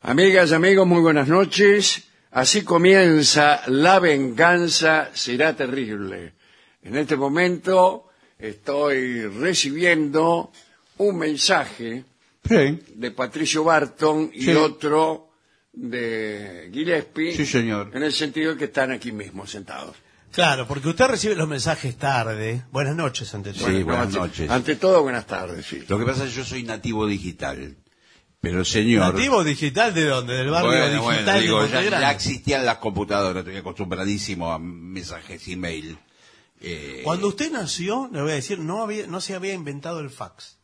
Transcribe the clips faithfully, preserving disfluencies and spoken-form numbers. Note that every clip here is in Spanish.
Amigas y amigos, muy buenas noches. Así comienza La venganza será terrible. En este momento estoy recibiendo un mensaje Sí. de Patricio Barton y Sí. otro de Gillespie. Sí, señor. En el sentido de que están aquí mismo sentados. Claro, porque usted recibe los mensajes tarde. Buenas noches, ante todo. Sí, buenas ante, noches. Ante todo, buenas tardes, sí. Lo que pasa es que yo soy nativo digital. Pero el señor... ¿Nativo digital de dónde? ¿Del barrio Bueno, digital bueno, digo, de ya, Monte Grande? ya existían las computadoras, estoy acostumbradísimo a mensajes email. Eh, Cuando usted nació, le voy a decir, no había, no se había inventado el fax.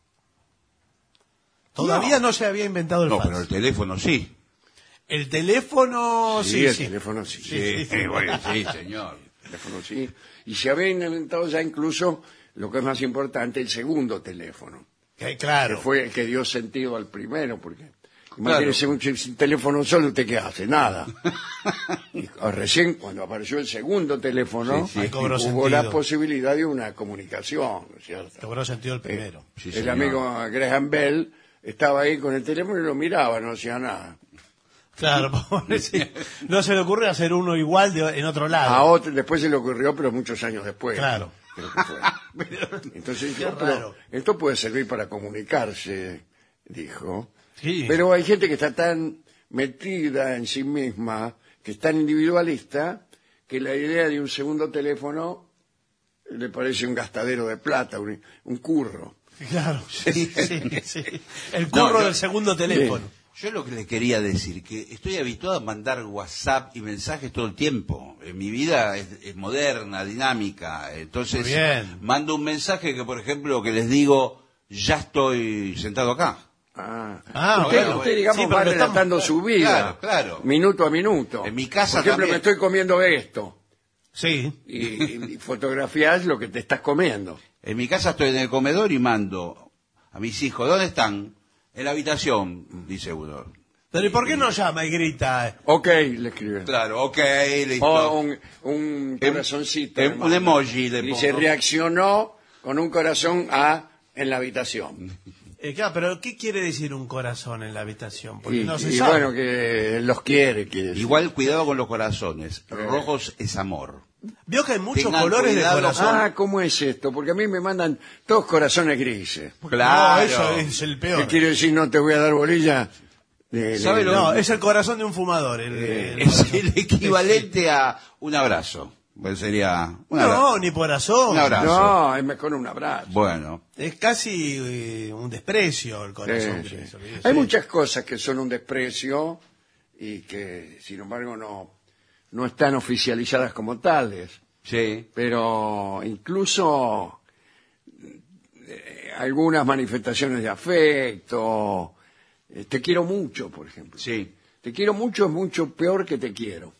Todavía no, No. se había inventado el No, fax. pero el teléfono sí. El teléfono, sí, Sí, el sí. teléfono sí. Sí, sí, sí. Eh, bueno, sí, señor. El teléfono sí. Y se había inventado ya incluso, lo que es más importante, el segundo teléfono. Que, Que claro. fue el que dio sentido al primero, porque imagínese un, un teléfono solo, ¿usted qué hace? Nada. Y recién, cuando apareció el segundo teléfono, Sí, sí. Ahí cobró hubo sentido. la posibilidad de una comunicación, ¿no es cierto? Cobró sentido el primero. Sí, el señor. amigo Graham Bell estaba ahí con el teléfono y lo miraba, no hacía nada. Claro, pobre, sí. No se le ocurre hacer uno igual de, en otro lado. A otro, después se le ocurrió, pero muchos años después. Claro. Creo que fue. Entonces Qué dijo, pero raro. esto puede servir para comunicarse, dijo. Sí. Pero hay gente que está tan metida en sí misma, que es tan individualista, que la idea de un segundo teléfono le parece un gastadero de plata, un, un curro. Claro, sí, sí, sí. El curro No, yo- del segundo teléfono. Yo lo que le quería decir, que estoy habituado a mandar WhatsApp y mensajes todo el tiempo. En mi vida es, es moderna, dinámica. Entonces, Muy bien. mando un mensaje que, por ejemplo, que les digo, ya estoy sentado acá. Ah, Ah, usted, bueno, usted, bueno. digamos, Sí, pero va lo estamos- relatando su vida, Claro, claro. minuto a minuto. En mi casa Por ejemplo, también. me estoy comiendo esto, Sí. y, y fotografías lo que te estás comiendo. En mi casa estoy en el comedor y mando a mis hijos, ¿dónde están? En la habitación, dice uno. Pero ¿y por qué no llama y grita? Ok, le escribe. Claro, ok, listo. O un, un Em- corazoncito. em- hermano. un emoji le Y se pongo. reaccionó con un corazón a en la habitación. Eh, claro, pero ¿qué quiere decir un corazón en la habitación? Porque Y, no se y sabe. bueno, que los quiere, quiere decir. Igual cuidado con los corazones. Rojos es amor. Vio que hay muchos Tengan colores de cuidado corazón. Ah, ¿cómo es esto? Porque a mí me mandan todos corazones grises. No, eso es el peor. ¿Qué quiere decir? No te voy a dar bolilla. De- de- ¿Sabe lo- No, es el corazón de un fumador. el- el- Es el equivalente a un abrazo. Pues sería un No, abrazo. ni corazón. Un abrazo. No, es mejor un abrazo. Bueno, Es casi eh, un desprecio el corazón. Sí, sí. Eso, sí. Hay muchas cosas que son un desprecio y que, sin embargo, no, no están oficializadas como tales. sí. Pero incluso eh, algunas manifestaciones de afecto, eh, te quiero mucho, por ejemplo. Sí. Te quiero mucho es mucho peor que te quiero.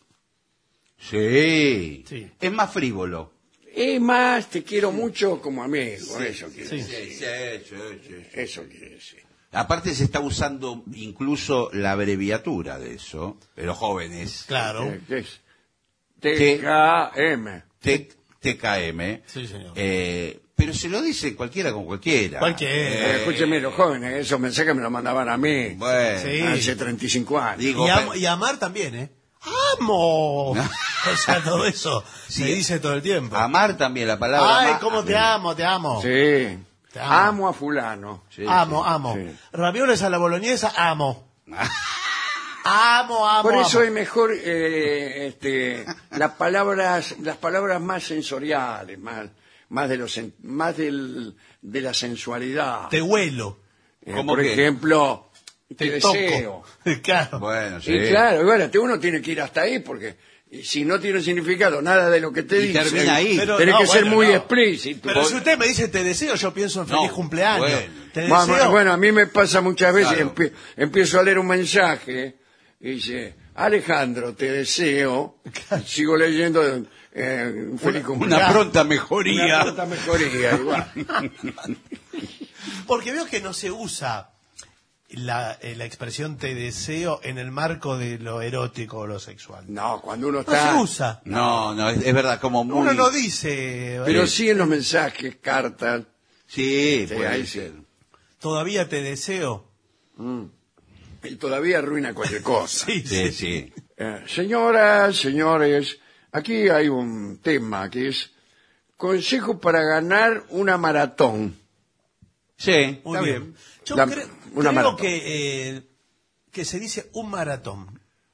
Sí. Sí. Es más frívolo. Es más, te quiero mucho como amigo, eso quiere Sí. decir. sí, sí, sí. Eso quiere decir. Aparte se está usando incluso la abreviatura de eso, de los jóvenes. Claro. Eh, ¿Qué es? T K M. T- TKM. Sí, señor. Eh, pero se lo dice cualquiera con cualquiera. Cualquiera. Eh, escúcheme, los jóvenes, esos mensajes me los mandaban a mí Bueno, Sí. hace treinta y cinco años. digo, Y, am- pe- y amar también, ¿eh? ¡Amo! O sea, todo eso se Sí. dice todo el tiempo. amar también, la palabra Ay, amar- cómo te amo, te amo. Sí. Te amo. Amo a fulano. Sí, amo, sí. amo. sí. Ravioles a la boloñesa, amo. Amo, amo, Por eso amo. es mejor eh, este, las palabras, las palabras más sensoriales, más, más de los, sen- más del, de la sensualidad. Te huelo. Eh, ¿Cómo por qué? ejemplo, te, Te deseo. toco. Claro. Bueno, sí. Y claro, bueno, uno tiene que ir hasta ahí porque y si no tiene significado nada de lo que te Y dice, termina ahí. Pero tenés no, que ser bueno, muy no. explícito. Pero si usted me dice te deseo, yo pienso en feliz No, cumpleaños. bueno. Te Bueno, deseo. bueno, a mí me pasa muchas veces, Claro. empie- empiezo a leer un mensaje y dice, Alejandro, te deseo, y sigo leyendo eh, un feliz cumpleaños. Una pronta Una mejoría. pronta mejoría, igual. Porque veo que no se usa la, eh, la expresión te deseo en el marco de lo erótico o lo sexual. No, cuando uno No está... se usa. No, no, es, es verdad, como muy... Uno no dice, Pero eh, sí en los mensajes, cartas. Sí, Sí, puede ahí ser. sí. todavía te deseo. Mm. y todavía arruina cualquier cosa. Sí, Sí, sí. Eh, señoras, señores, aquí hay un tema que es consejo para ganar una maratón. Sí, Muy está bien. bien. Yo La- cre- una creo maratón. que, eh, que se dice un maratón.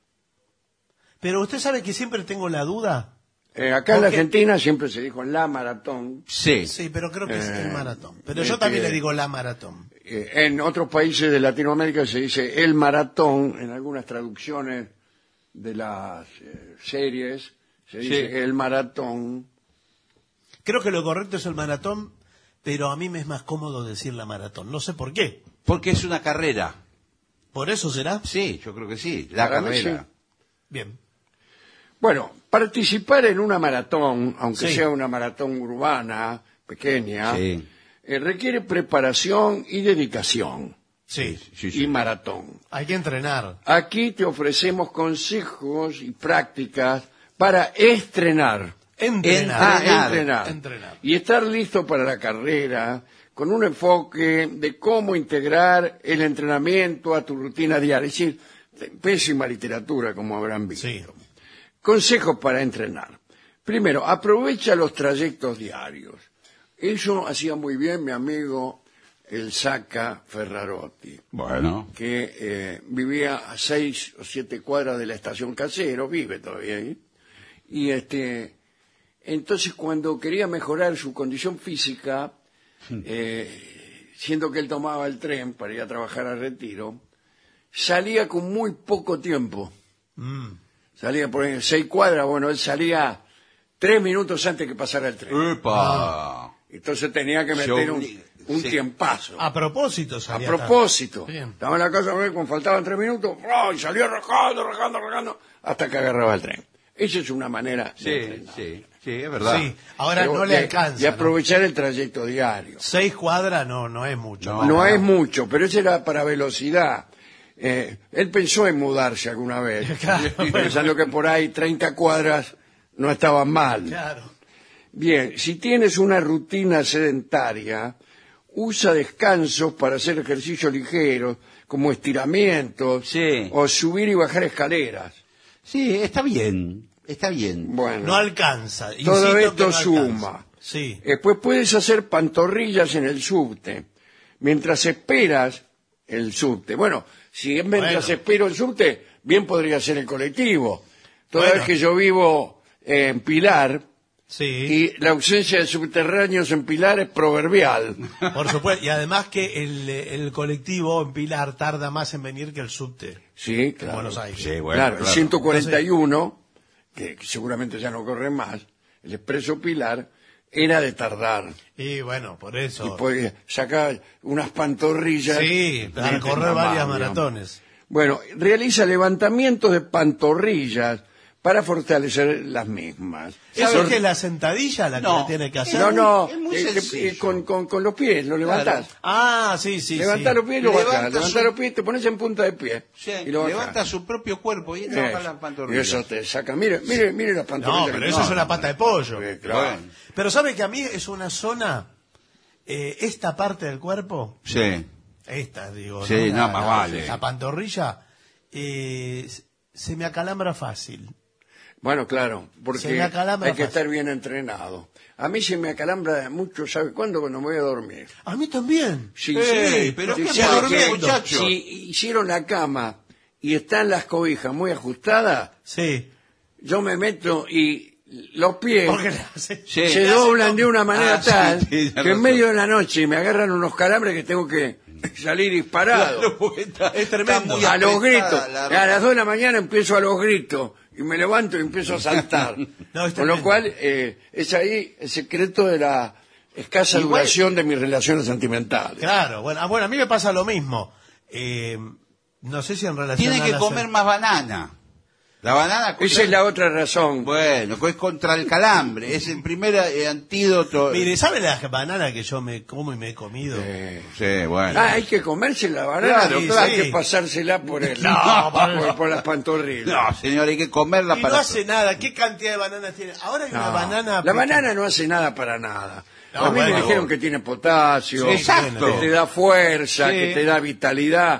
Pero usted sabe que siempre tengo la duda. Eh, acá en la Porque- Argentina siempre se dijo la maratón. Sí. Sí, pero creo que es Eh, el maratón. Pero yo este- también le digo la maratón. Eh, en otros países de Latinoamérica se dice el maratón, en algunas traducciones de las eh, series se dice Sí. el maratón. Creo que lo correcto es el maratón, pero a mí me es más cómodo decir la maratón. No sé por qué. Porque es una carrera. ¿Por eso será? Sí, yo creo que sí. La Para mí carrera. sí. Bien. Bueno, participar en una maratón, aunque Sí. sea una maratón urbana, pequeña, Sí. eh, requiere preparación y dedicación. Sí. Sí, Y sí. maratón. Hay que entrenar. Aquí te ofrecemos consejos y prácticas para estrenar. Entrenar. Ah, Entrenar. entrenar. Entrenar. Y estar listo para la carrera con un enfoque de cómo integrar el entrenamiento a tu rutina diaria. Es decir, pésima literatura, como habrán visto. Sí. Consejos para entrenar. Primero, aprovecha los trayectos diarios. Eso hacía muy bien mi amigo el Saca Ferrarotti, Bueno. que eh, vivía a seis o siete cuadras de la estación Casero, vive todavía ahí. Y este, entonces cuando quería mejorar su condición física, eh, siendo que él tomaba el tren para ir a trabajar al Retiro, salía con muy poco tiempo. Mm. Salía por ahí seis cuadras, bueno, él salía tres minutos antes que pasara el tren. ¡Epa! Entonces tenía que Se meter un, obli- un sí. tiempazo. A propósito A salía propósito. tan- Bien. Estaba en la casa, cuando faltaban tres minutos, ¡oh! Y salía rajando, rajando, rajando, hasta que agarraba el tren. Esa es una manera de Sí, entrenar. sí, sí, es verdad. Sí, ahora Pero no le de- alcanza. De ¿no? aprovechar el trayecto diario. Seis cuadras no, no es mucho. No. No es mucho, pero eso era para velocidad. Eh, él pensó en mudarse alguna vez, Claro, pensando que por ahí treinta cuadras no estaban mal. Claro. Bien, si tienes una rutina sedentaria, usa descansos para hacer ejercicios ligeros, como estiramientos, Sí. o subir y bajar escaleras. Sí, está bien, está bien. Bueno, No alcanza. todo Insisto que esto no suma. alcanza. Sí. Después puedes hacer pantorrillas en el subte, mientras esperas el subte. Bueno, si mientras Bueno. espero el subte, bien podría ser el colectivo. Toda Bueno. vez que yo vivo en Pilar, Sí. y la ausencia de subterráneos en Pilar es proverbial. Por supuesto. Y además que el, el colectivo en Pilar tarda más en venir que el subte Sí, en claro. Buenos Aires. Sí, bueno, claro, el claro. ciento cuarenta y uno, que, que seguramente ya no corre más, el expreso Pilar, era de tardar. Y bueno, por eso. Y podía sacar unas pantorrillas. Sí, para de correr tamaño. varias maratones. Bueno, realiza levantamientos de pantorrillas para fortalecer las mismas. ¿Eso Son- es que la sentadilla la que No. la tiene que hacer? No, no, Es muy eh, que- sencillo. eh, con, con, con los pies, lo levantás. Ah, sí, sí. Levantás sí. los pies y lo Levanta bajás. Levantás su- los pies, te pones en punta de pie. Sí, y lo bajás. levanta su propio cuerpo y trabaja Eso. las Y pantorrillas. eso te saca. Mire, mire, mire las pantorrillas. No, pero que- eso es una pata de pollo. Eh, claro. Bueno, Pero ¿sabe que a mí es una zona, eh, esta parte del cuerpo, sí. esta digo, Sí, ¿no? no, más vale. La pantorrilla, eh, se me acalambra fácil. Bueno, claro, Se porque me acalambra hay que fácil. estar bien entrenado. A mí se me acalambra mucho, ¿sabe cuándo? Cuando me voy a dormir. A mí también. Sí, Ey, sí, pero sí, ¿qué sí, pasa, porque muchacho? Si hicieron la cama y están las cobijas muy ajustadas, Sí. yo me meto y los pies Porque le hace- Sí. se le hace doblan como- de una manera Ah, sí, tal sí, tiene que en razón. medio de la noche me agarran unos calambres que tengo que salir disparado. Claro, porque está- Es tremendo. está muy A los apretada gritos. la A las dos de la mañana empiezo a los gritos y me levanto y empiezo a saltar. No, es Con lo tremendo. cual eh, es ahí el secreto de la escasa Igual- duración de mis relaciones sentimentales. Claro, bueno, ah, bueno, a mí me pasa lo mismo. Eh, no sé si en relación Tiene a que la comer se- más banana. La banana contra- Esa es la otra razón. Bueno, es contra el calambre. Es el primer eh, antídoto. Mire, ¿sabe las bananas que yo me como y me he comido? Eh, Sí, bueno. ah, hay que comerse la banana, Claro, y claro. hay que pasársela por el No, por, por las pantorrillas. No, señor, hay que comerla Y para... no hace nada. ¿Qué cantidad de bananas tiene? Ahora hay una No, banana... la pequeña. banana no hace nada para nada. No, a mí me bueno. dijeron que tiene potasio, Sí, exacto. que te da fuerza, Sí. que te da vitalidad,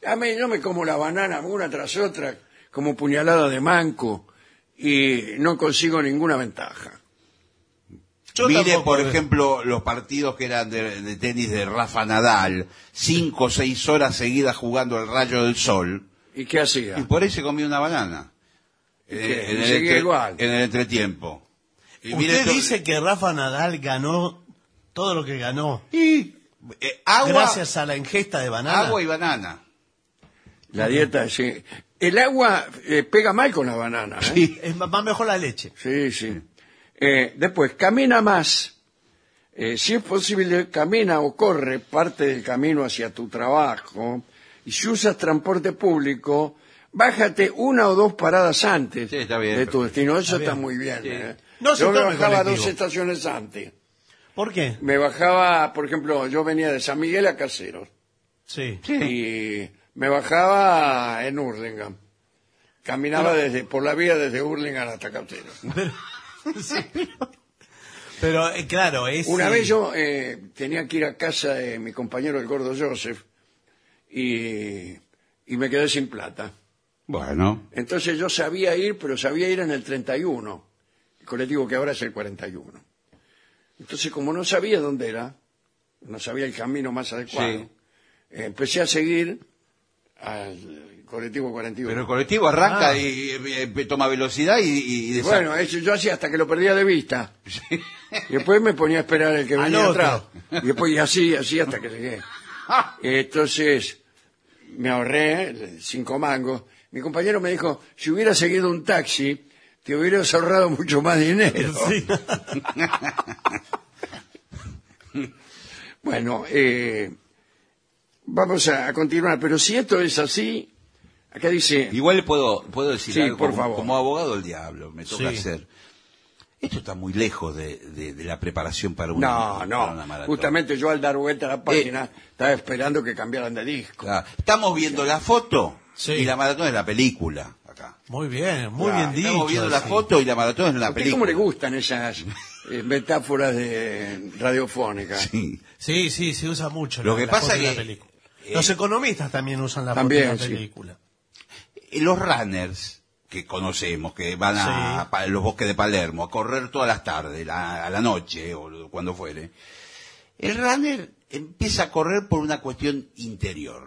A mí yo me como la banana una tras otra como puñalada de manco y no consigo ninguna ventaja. Yo Mire, tampoco- por ejemplo, los partidos que eran de, de tenis de Rafa Nadal, cinco o seis horas seguidas jugando al rayo del sol, ¿Y qué hacía? y por ahí se comía una banana. ¿Y En, qué? en ¿Y el seguía entre- igual? en el entretiempo. Y mire Usted esto- dice que Rafa Nadal ganó todo lo que ganó y, eh, agua, gracias a la ingesta de banana. agua y banana. La dieta, sí. El agua eh, pega mal con la banana. ¿eh? Sí. Es más más mejor la leche. Sí, sí. Eh, después, camina más. Eh, si es posible, camina o corre parte del camino hacia tu trabajo. Y si usas transporte público, bájate una o dos paradas antes Sí, está bien, de tu perfecto. destino. Eso Está está, bien. muy bien. Sí. ¿eh? No se Yo me tome bajaba colectivo. dos estaciones antes. ¿Por qué? Me bajaba, por ejemplo, yo venía de San Miguel a Caseros. Sí. Y me bajaba en Hurlingham. Caminaba desde por la vía desde Hurlingham hasta Caseros. Pero, sí, pero, pero, eh, claro, es... Una eh, vez yo eh, tenía que ir a casa de mi compañero el gordo Joseph y, y me quedé sin plata. Bueno, Entonces yo sabía ir, pero sabía ir en el treinta y uno, el colectivo que ahora es el cuarenta y uno. Entonces como no sabía dónde era, no sabía el camino más adecuado, Sí. eh, empecé a seguir al colectivo cuarenta y uno. pero el colectivo arranca Ah. y, eh, toma velocidad y, y, y desa- Bueno, eso yo hacía hasta que lo perdía de vista. Y después me ponía a esperar el que Al venía otro. atrás. Y después y así, así hasta que llegué. Entonces me ahorré cinco mangos. Mi compañero me dijo, si hubiera seguido un taxi, te hubieras ahorrado mucho más dinero. Sí. Bueno, eh, vamos a, a continuar. Pero si esto es así, acá dice... Igual puedo, puedo decir Sí, algo por como, favor. como abogado del diablo, me toca Sí. hacer. Esto está muy lejos de, de- de la preparación para una, No, para no. una maratón. Justamente yo al dar vuelta a la página estaba esperando que cambiaran de disco. Claro. Estamos viendo la foto Sí. y la maratón es la película acá. Muy bien, muy Claro, bien dicho. Estamos viendo la sí. foto y la maratón es la ¿A usted película. cómo le gustan esas eh, metáforas de radiofónicas? Sí. Sí, sí, se usa mucho. Lo la- que la pasa foto de la que, película. eh, Los economistas también usan la también, foto de sí. la película. Eh, Los runners que conocemos, que van a, Sí. pa- los bosques de Palermo a correr todas las tardes, la- a la noche o lo- cuando fuere, el runner empieza a correr por una cuestión interior.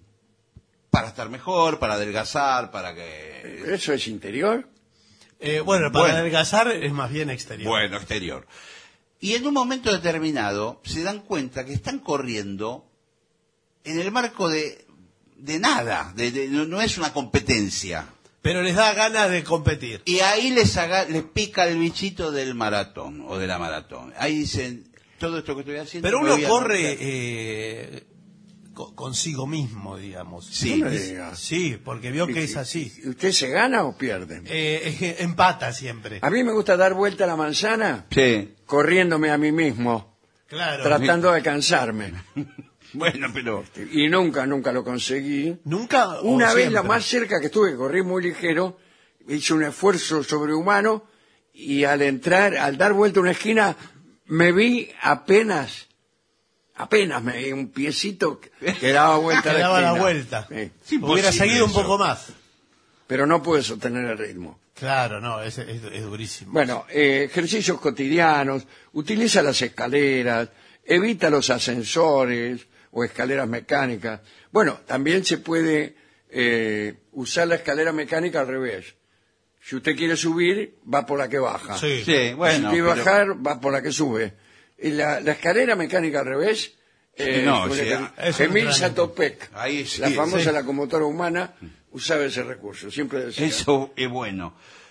Para estar mejor, para adelgazar, para que... ¿Eso es interior? Eh, bueno, para Bueno. adelgazar es más bien exterior. Bueno, exterior. Y en un momento determinado se dan cuenta que están corriendo en el marco de, de nada, de- de- no, no es una competencia. Pero les da ganas de competir. Y ahí les, haga- les pica el bichito del maratón o de la maratón. Ahí dicen, todo esto que estoy haciendo... Pero me uno voy a corre anotar. eh, co- consigo mismo, digamos. Sí. No me diga. Sí, porque vio que es así. ¿Y ¿Usted se gana o pierde? Eh, empata siempre. A mí me gusta dar vuelta a la manzana Sí. corriéndome a mí mismo, Claro. tratando de alcanzarme. Bueno, pero... Y nunca, nunca lo conseguí. Nunca. o Una vez la siempre? más cerca que estuve, que corrí muy ligero, hice un esfuerzo sobrehumano y al entrar, al dar vuelta a una esquina, me vi apenas, apenas me vi un piecito que daba vuelta a Que la daba la esquina. vuelta. Sí. Sí, Hubiera imposible seguido un eso. poco más. Pero no pude sostener el ritmo. Claro, no, es, es, es durísimo. Bueno, eh, ejercicios cotidianos, utiliza las escaleras, evita los ascensores o escaleras mecánicas. Bueno, también se puede eh, usar la escalera mecánica al revés. Si usted quiere subir, va por la que baja. Sí. Sí, bueno, si quiere pero- bajar, va por la que sube. Y la, la escalera mecánica al revés, eh, No, fue sí, la que- es un Emil entrenamiento. Satopek, Ahí sí, la famosa sí. locomotora humana, usaba ese recurso. Siempre decía, Eso es bueno.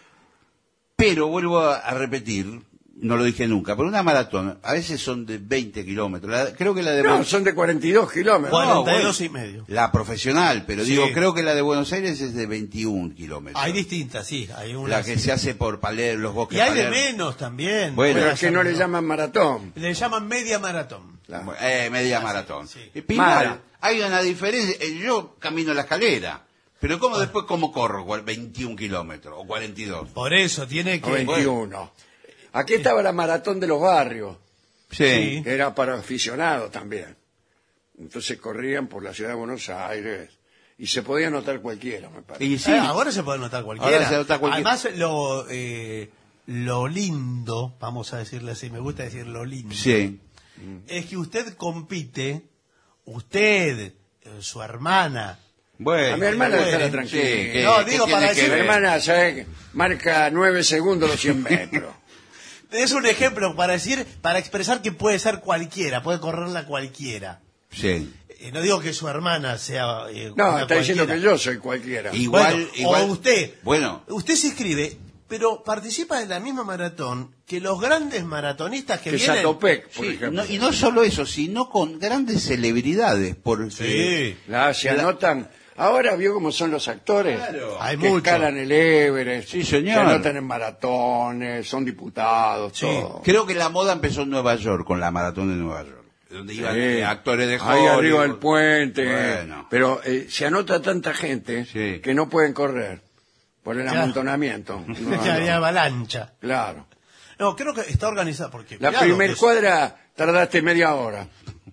Pero vuelvo a, a repetir, no lo dije nunca, pero una maratón a veces son de veinte kilómetros. La- creo que la de no, Buenos- son de cuarenta y dos kilómetros. cuarenta y dos bueno. y medio. la profesional, pero Sí. digo, creo que la de Buenos Aires es de veintiún kilómetros. Hay distintas, sí. Hay una, la que se hace por Palermo, los bosques Y hay de Palermo. menos también. Bueno, Pero Puede es que no hacer- le llaman maratón. Le llaman media maratón. Claro. Eh, media maratón. sí. Y Igual, Mara. hay una diferencia. eh, Yo camino la escalera, pero ¿cómo después cómo corro? Cual- veintiún kilómetros o cuarenta y dos. Por eso tiene O que... veintiuno. Aquí estaba la maratón de los barrios, Sí. que era para aficionados también. Entonces corrían por la ciudad de Buenos Aires y se podía anotar cualquiera, me parece. Y sí, Eh, ahora se puede notar cualquiera. Ahora se nota cualquiera. Además, lo, eh, lo lindo, vamos a decirle así, me gusta decir lo lindo, sí. es que usted compite, usted, eh, su hermana. Bueno, A mi hermana bueno, déjala sí, tranquila. ¿qué- No, qué digo, tiene para que decir- Mi ver? hermana, ¿sabe? Marca nueve segundos los cien metros. Es un ejemplo para decir, para expresar que puede ser cualquiera, puede correrla cualquiera. Sí. Eh, no digo que su hermana sea eh, No, una está diciendo que cualquiera. yo soy cualquiera. Igual, Bueno, igual. o usted. Bueno, Usted se inscribe, pero participa de la misma maratón que los grandes maratonistas que, Que vienen. Satopec, por sí, ejemplo. no- y no solo eso, sino con grandes celebridades. Porque, Sí. La, se anotan. Ahora vio cómo son los actores. Claro. Hay que mucho. escalan el Everest. Sí, señor. Se anotan en maratones, son diputados, Sí. todo. Creo que la moda empezó en Nueva York, con la maratón de Nueva York. Donde iban Sí. eh, actores de Ahí Hollywood. arriba del puente. Bueno. Pero eh, se anota tanta gente Sí. que no pueden correr por el Claro. amontonamiento. No, que había no. avalancha. Claro. No, creo que está organizada porque. La cuidado, primer es- cuadra tardaste media hora.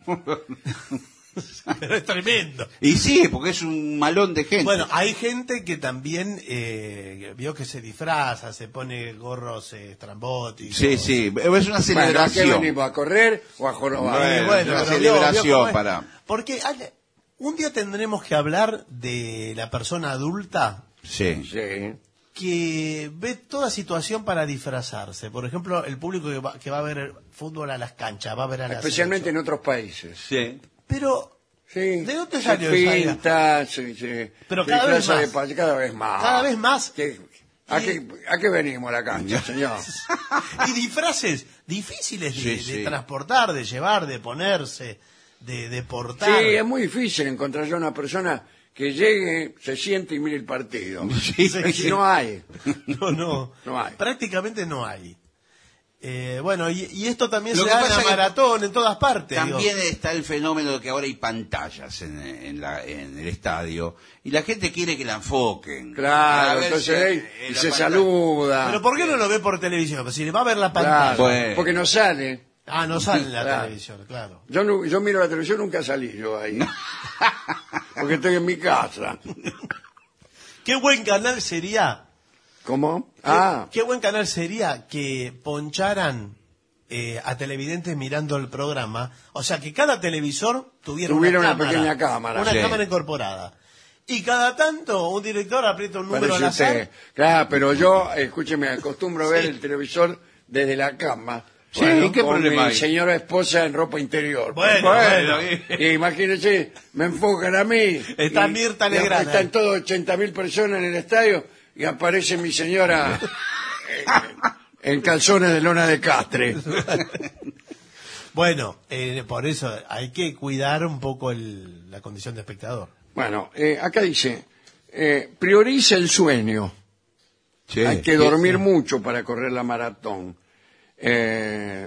Pero es tremendo. Y sí, porque es un malón de gente. Bueno, hay gente que también eh, vio que se disfraza, se pone gorros eh, estrambóticos. sí, sí, es una Bueno, ¿a qué celebración. venimos? ¿A correr o a jorobar? Bueno, Bueno, una pero celebración vio- vio cómo es. para... Porque hay- un día tendremos que hablar de la persona adulta Sí. Sí. que ve toda situación para disfrazarse. Por ejemplo, el público que va, que va a ver fútbol a las canchas, va a ver a la Especialmente en selección. otros países. Sí. Pero Sí. ¿de dónde Se salió esa idea? pinta, se, se- Pero se cada vez disfraza de más. pa- cada vez más. Cada vez más. ¿Qué- ¿A, Y- qué, ¿A qué venimos a la cancha, señor? y disfraces difíciles de, Sí, de sí. transportar, de llevar, de ponerse, de, de portar. Sí, es muy difícil encontrar yo una persona que llegue, se siente y mire el partido. Sí, Y sí. no hay. No, no. No hay. Prácticamente no hay. Eh, bueno, y, y esto también Lo se que da en pasa la es que maratón, en todas partes. También digo. está el fenómeno de que ahora hay pantallas en, en la- en el estadio y la gente quiere que la enfoquen. A Claro, ver entonces si- ahí en y la se pantalla. saluda. Pero ¿por qué no lo ve por televisión? Pues si le va a ver la pantalla. Claro, Bueno. porque no sale. Ah, no sale en la Claro. televisión, claro. Yo, no- yo miro la televisión, nunca salí yo ahí. Porque estoy en mi casa. Qué buen canal sería. ¿Cómo? Qué, Ah, qué buen canal sería que poncharan eh, a televidentes mirando el programa. O sea, que cada televisor tuviera, Tuviera una cámara, pequeña cámara, Una sí. cámara incorporada. Y cada tanto un director aprieta un número al parece azar. usted. Claro, pero yo, escúcheme, acostumbro a ver el televisor desde la cama. Sí, Bueno, ¿qué con problema mi hay? señora esposa en ropa interior. Bueno, bueno. Y imagínense, me enfocan a mí. Está y- Mirta y Legrand Están ahí. todos ochenta mil personas en el estadio y aparece mi señora en, en calzones de lona de castre. Bueno, eh, por eso hay que cuidar un poco el- la condición de espectador. Bueno, eh, acá dice, eh, prioriza el sueño. Sí, Hay que sí, dormir sí. mucho para correr la maratón. Eh,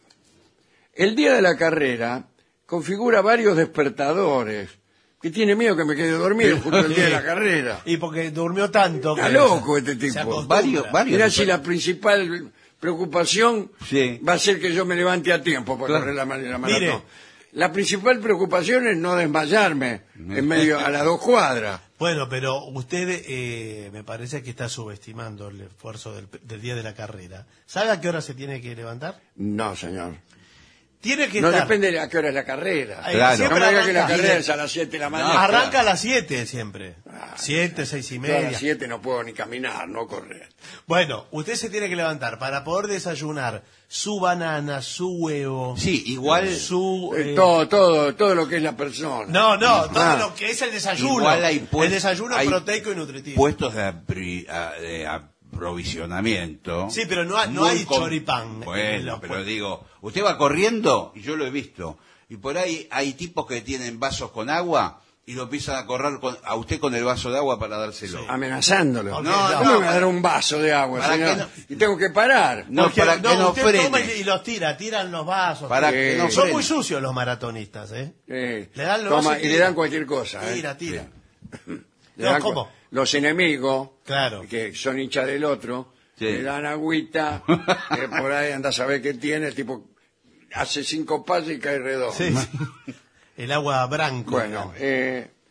el día de la carrera configura varios despertadores. Que tiene miedo que me quede dormido justo el día de la carrera. Y porque durmió tanto. Está que loco se- este tipo. se acostumbra. Varios, varios. Mira si la principal preocupación Sí. va a ser que yo me levante a tiempo para Claro. correr la, ma- la Mire. maratón. La principal preocupación es no desmayarme en medio a las dos cuadras. Bueno, pero usted eh, me parece que está subestimando el esfuerzo del, del día de la carrera. ¿Sabe a qué hora se tiene que levantar? No, señor. Tiene que No estar. depende de a qué hora es la carrera. Ay, Claro. No siempre me diga que la arranca- carrera es a las siete de la mañana. Arranca a las siete siempre. Siete, seis y Yo a media. las siete no puedo ni caminar, no correr. Bueno, usted se tiene que levantar para poder desayunar su banana, su huevo. Sí, igual- Su. Eh, eh, todo, todo, todo lo que es la persona. No, no, todo Ah. lo que es el desayuno. Igual hay pues- el desayuno hay proteico y nutritivo. puestos de, apri- a- de aprovisionamiento. Sí, pero no hay- no Muy hay con- choripán en Bueno, los pero puestos. digo, usted va corriendo, y yo lo he visto, y por ahí hay tipos que tienen vasos con agua y lo empiezan a correr con- a usted con el vaso de agua para dárselo. Amenazándolo. Ok, no, no, ¿cómo no, me va a dar un vaso de agua, para señor? que no- Y tengo que parar. No, Porque- para que no usted frene. toma y, y los tira, tiran los vasos. Para tira. que no Son frene. muy sucios los maratonistas, ¿eh? Eh, Le dan los toma, vasos y le dan cualquier cosa. ¿eh? Tira, tira. Le No, dan ¿cómo? cu- Los enemigos, Claro. que son hinchas del otro, Sí. le dan agüita, que por ahí anda a saber qué tiene, el tipo hace cinco pasos y cae redondo. Sí, sí. El agua branco. Bueno, eh,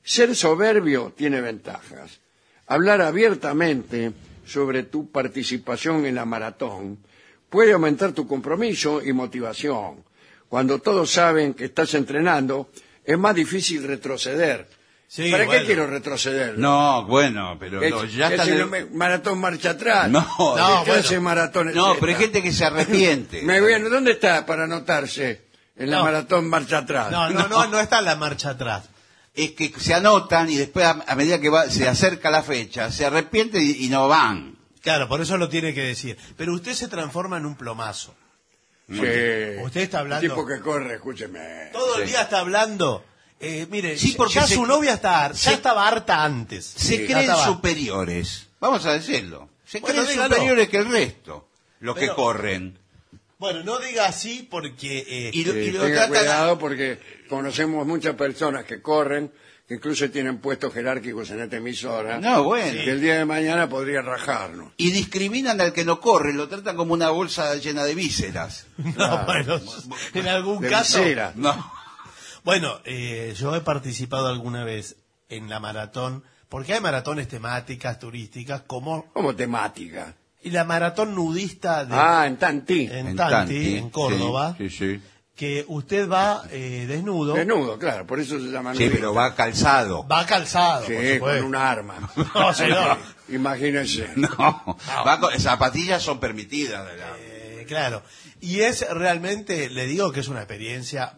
Ser soberbio tiene ventajas. Hablar abiertamente sobre tu participación en la maratón puede aumentar tu compromiso y motivación. Cuando todos saben que estás entrenando, es más difícil retroceder. Sí, ¿Para bueno. qué quiero retroceder? No, bueno, pero Es- no, ya es está... el de- me- maratón marcha atrás. No, No, ¿Qué bueno. clase de maratón es No, esta? pero hay gente que se arrepiente. Me voy a- ¿Dónde está para anotarse en la No. maratón marcha atrás? No, no, no, no está en la marcha atrás. Es que se anotan y después a, a medida que va, se acerca la fecha, se arrepienten y, y no van. Claro, por eso lo tiene que decir. Pero usted se transforma en un plomazo. Sí. Usted está hablando- El tipo que corre, escúcheme. Todo el Sí. día está hablando. Eh, mire, Sí, porque ya se- su novia está, har- se- ya estaba harta antes. Se Sí, ya creen estaba- superiores. Vamos a decirlo. Se Bueno, creen dígalo. superiores que el resto, los Pero- que corren. Bueno, no diga así porque... eh, Y lo- Sí, y lo tenga tratan- cuidado porque conocemos muchas personas que corren, que incluso tienen puestos jerárquicos en esta emisora, No, bueno. que el día de mañana podría rajarnos. Y discriminan al que no corre, lo tratan como una bolsa llena de vísceras. no, bueno, en algún De caso... visera. No. Bueno, eh, yo he participado alguna vez en la maratón, porque hay maratones temáticas, turísticas, como Como temática. y la maratón nudista de, Ah, en Tantí. en En Tanti, Tanti, en Córdoba, Sí, sí. sí. que usted va eh, desnudo, Desnudo, claro, por eso se llama Sí, nudista. pero va calzado. va calzado, por Sí, supuesto. con un arma. No, señor. Imagínense. No, va con- zapatillas son permitidas. de la- Eh, claro. Y es realmente, le digo que es una experiencia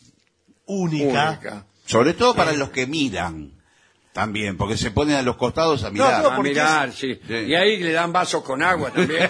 única. Única. Sobre todo para los que miran también, porque se ponen a los costados a mirar. no, A porque mirar, sí. Sí. Y ahí le dan vasos con agua también.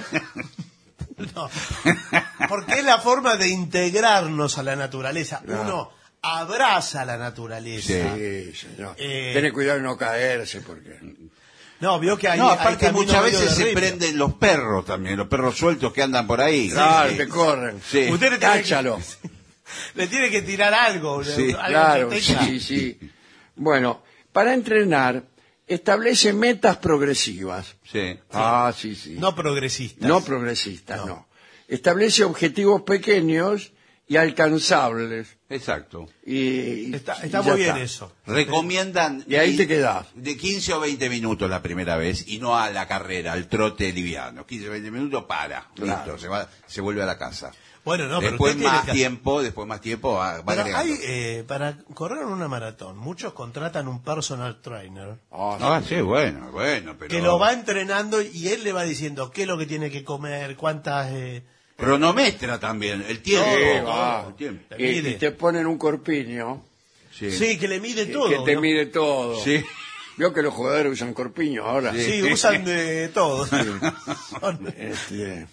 No. Porque es la forma de integrarnos a la naturaleza. Claro. Uno abraza la naturaleza. Sí, señor. Eh, Tiene cuidado de no caerse porque... No, vio que hay, No, hay aparte caminos muchas medio veces de se ripio. prenden los perros también, los perros sueltos que andan por ahí. Claro, Sí, que sí. corren. Sí. Usted le tiene, Cáchalo. que, le tiene que tirar algo. Sí, algo Claro, que sí, tenga. sí, sí. Bueno, para entrenar, establece metas progresivas. Sí. Ah, sí, sí. No progresistas. No progresistas, No. no. Establece objetivos pequeños y alcanzables. Exacto. Y, y- Está, y está ya muy bien está. eso. Recomiendan... Y ahí qui- te quedás. De quince o veinte minutos la primera vez y no a la carrera, al trote liviano. quince o veinte minutos para. Claro. Listo, se, va, se vuelve a la casa. Bueno, no, pero después usted tiene más que- tiempo, después más tiempo va, va Pero agregando. hay, eh, para correr una maratón, muchos contratan un personal trainer Ah, sí. Ah, sí, bueno, bueno, pero... que lo va entrenando y él le va diciendo qué es lo que tiene que comer, cuántas... eh, Cronometra también, el tiempo. Sí, todo, va. el tiempo. Y, mide. y te ponen un corpiño Sí. Sí, que le mide que, todo. que te ¿no? mide todo. Sí. Vio que los jugadores usan corpiños ahora. Sí, usan de todo. Son- Este,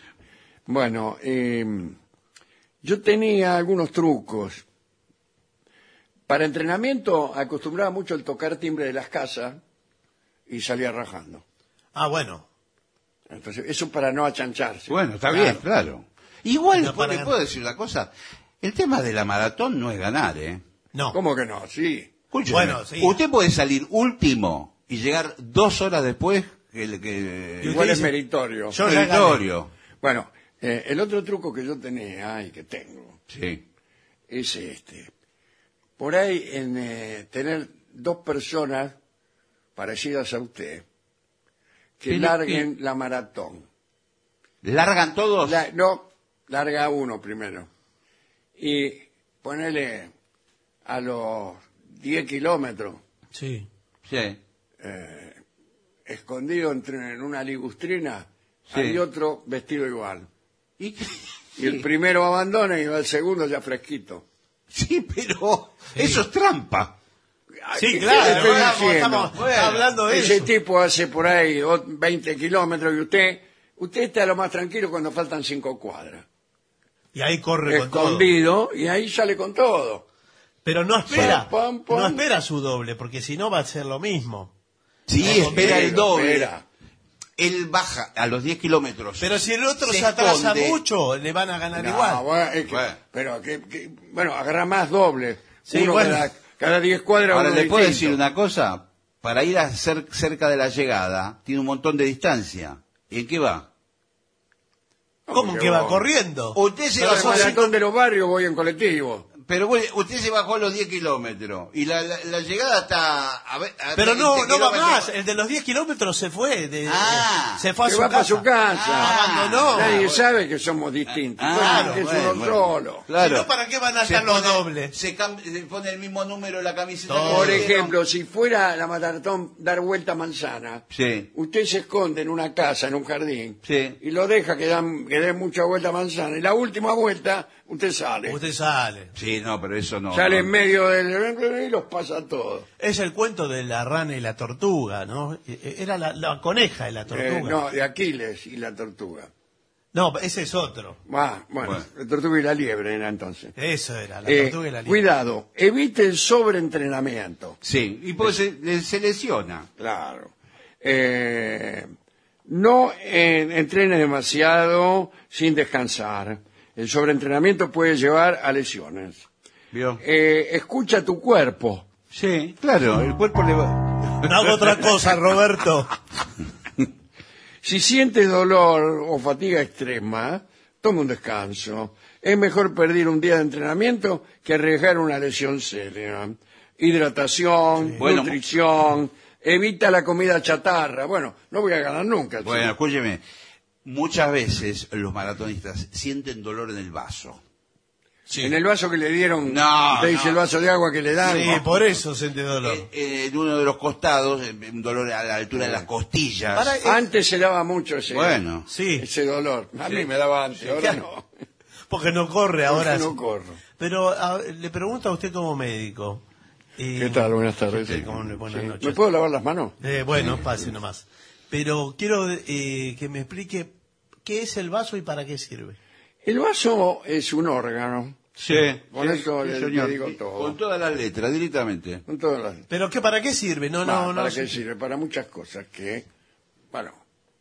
bueno, eh, yo tenía algunos trucos. Para entrenamiento acostumbraba mucho el tocar timbre de las casas y salía rajando. Ah, bueno. Entonces, eso para no achancharse. Bueno, está Claro. bien, claro. Igual, No, ¿puedo- para ¿le puedo decir una cosa? El tema de la maratón no es ganar, ¿eh? No. ¿Cómo que no? Sí. Escúcheme, Bueno, sí. usted puede salir último y llegar dos horas después que... el- que Y usted Igual es dice, meritorio. yo ya meritorio. Bueno, eh, el otro truco que yo tenía y que tengo Sí. es este. Por ahí en eh, tener dos personas parecidas a usted que Pero, larguen la maratón. ¿Largan todos? La- no, larga uno primero. Y ponele a los diez kilómetros, Sí. Sí. escondido entre, en una ligustrina, Sí. hay otro vestido igual. ¿Y qué? Y el primero abandona y va el segundo ya fresquito. Sí, pero eso es trampa. Sí, ¿Qué claro. le estoy estamos, diciendo? estamos Bueno, hablando de Ese eso. tipo hace por ahí o- veinte kilómetros y usted, usted está lo más tranquilo cuando faltan cinco cuadras. Y ahí corre con todo. Escondido y ahí sale con todo. Pero no espera. Pam, pam, pam. No espera su doble, porque si no va a ser lo mismo. Sí, No, espera el Pero, doble. espera. Él baja a los diez kilómetros. Pero si el otro se, Se atrasa esconde. mucho, le van a ganar No, igual. bueno, es que- Bueno. pero que, que- bueno, agarra más doble. Sí, Uno bueno. cada, cada diez cuadras. Ahora, uno ¿le puedo distinto. decir una cosa? Para ir a cer- cerca de la llegada, tiene un montón de distancia. ¿Y en qué va? ¿Cómo que va corriendo? Usted se Yo va al son maratón de los barrios voy en colectivo. Pero bueno, usted se bajó a los diez kilómetros y la, la, la llegada está a, ver, a Pero no, veinte no va kilómetros. más. El de los diez kilómetros se fue. De, Ah, se fue a Que su va para casa. su casa. Ah, abandonó. Nadie bueno. sabe que somos distintos. Ah, Bueno, que es bueno, uno bueno. solo. Claro. Si no, ¿para qué van a Se estar los pone- dobles? Se, cam- se pone el mismo número en la camiseta. Todo. que Por le dieron. ejemplo, si fuera la maratón dar vuelta a manzana, Sí. usted se esconde en una casa, en un jardín, Sí. y lo deja que, dan, que dé mucha vuelta a manzana, y la última vuelta usted sale. Usted sale. Sí, no, pero eso no. sale no. en medio del... y los pasa todos. Es el cuento de la rana y la tortuga, ¿no? Era la, la coneja y la tortuga. Eh, no, de Aquiles y la tortuga. No, ese es otro. Ah, bueno, Bueno. la tortuga y la liebre era entonces. Eso era, la Eh, tortuga y la liebre. cuidado, evite el sobreentrenamiento. Sí, y pues se, se lesiona. Claro. Eh, no eh, entrene demasiado sin descansar. El sobreentrenamiento puede llevar a lesiones. ¿Vio? Eh, escucha tu cuerpo. Sí, claro, el cuerpo le va. No hago otra cosa, Roberto. Si sientes dolor o fatiga extrema, toma un descanso. Es mejor perder un día de entrenamiento que arriesgar una lesión seria. Hidratación, Bueno, nutrición, evita la comida chatarra. Bueno, no voy a ganar nunca. Bueno, chico. escúcheme. Muchas veces los maratonistas sienten dolor en el vaso. Sí. En el vaso que le dieron, No, te dice no. el vaso de agua que le dan. Sí, por eso sentí dolor. Eh, eh, en uno de los costados, eh, un dolor a la altura de las costillas. Para- eh, Antes se daba mucho ese, Bueno. Sí, ese dolor. A mí me daba antes, ahora no. porque no corre ahora. Porque no sí. corro. Pero a- le pregunto a usted como médico. eh, ¿Qué tal? Buenas tardes. Sí, cómo le- buenas Sí. noches. ¿Me puedo lavar las manos? Eh, bueno, pase nomás. Pero quiero eh, que me explique qué es el vaso y para qué sirve. El vaso es un órgano. Sí, Con eso le- señor. le digo todo. Con todas las letras, directamente. Con todas las... ¿Pero qué para qué sirve? No, Ah, no, no. ¿para sé. qué sirve? Para muchas cosas que, bueno,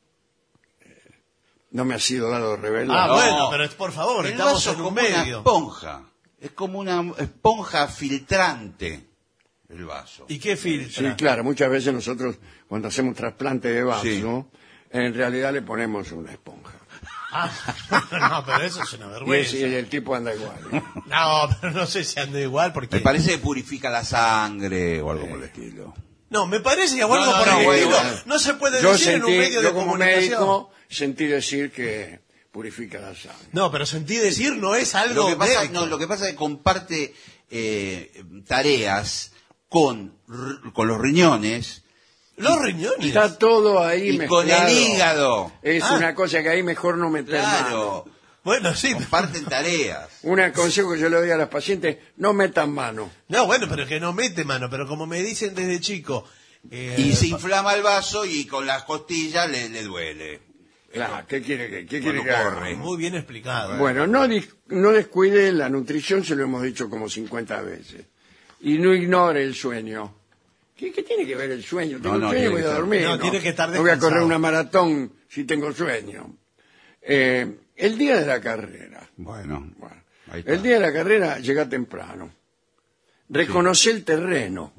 eh, no me ha sido dado revelar. Ah, No. bueno, pero es- por favor, El estamos vaso es en un como una medio. esponja. Es como una esponja filtrante, el vaso. ¿Y qué Sí, filtra? claro, muchas veces nosotros cuando hacemos trasplante de vaso, Sí. en realidad le ponemos una esponja. Ah, no, pero eso es una Y, vergüenza. ese- y el tipo anda igual. ¿eh? No, pero no sé si ando igual porque... Me parece que purifica la sangre o algo por el estilo. No, me parece que algo No, no, por no, el bueno, estilo bueno. no se puede Yo, decir en un sentí, medio yo de como comunicación. médico sentí decir que purifica la sangre. No, pero sentí decir no es algo Lo que pasa, médico. no, lo que pasa es que comparte eh, tareas con, r- con los riñones Los riñones. Está todo ahí y mezclado. con el hígado. Es Ah. una cosa que ahí mejor no meter mano. Claro, Bueno, sí. comparten tareas. Un consejo que yo le doy a las pacientes, no metan mano. No, bueno, pero que no mete mano. Pero como me dicen desde chico... eh, Y se inflama el vaso y con las costillas le, le duele. Claro, ¿qué quiere que, qué quiere Cuando que haga? corre. Muy bien explicado. Bueno, no, dis- no descuide la nutrición, se lo hemos dicho como cincuenta veces. Y no ignore el sueño. ¿Qué, qué tiene que ver el sueño? Tengo No, no, sueño, tiene voy que a estar- dormir. no, tiene que estar No voy a correr descansado. una maratón si tengo sueño. Eh, el día de la carrera. Bueno, Bueno, ahí está. el día de la carrera llega temprano. Reconoce el terreno.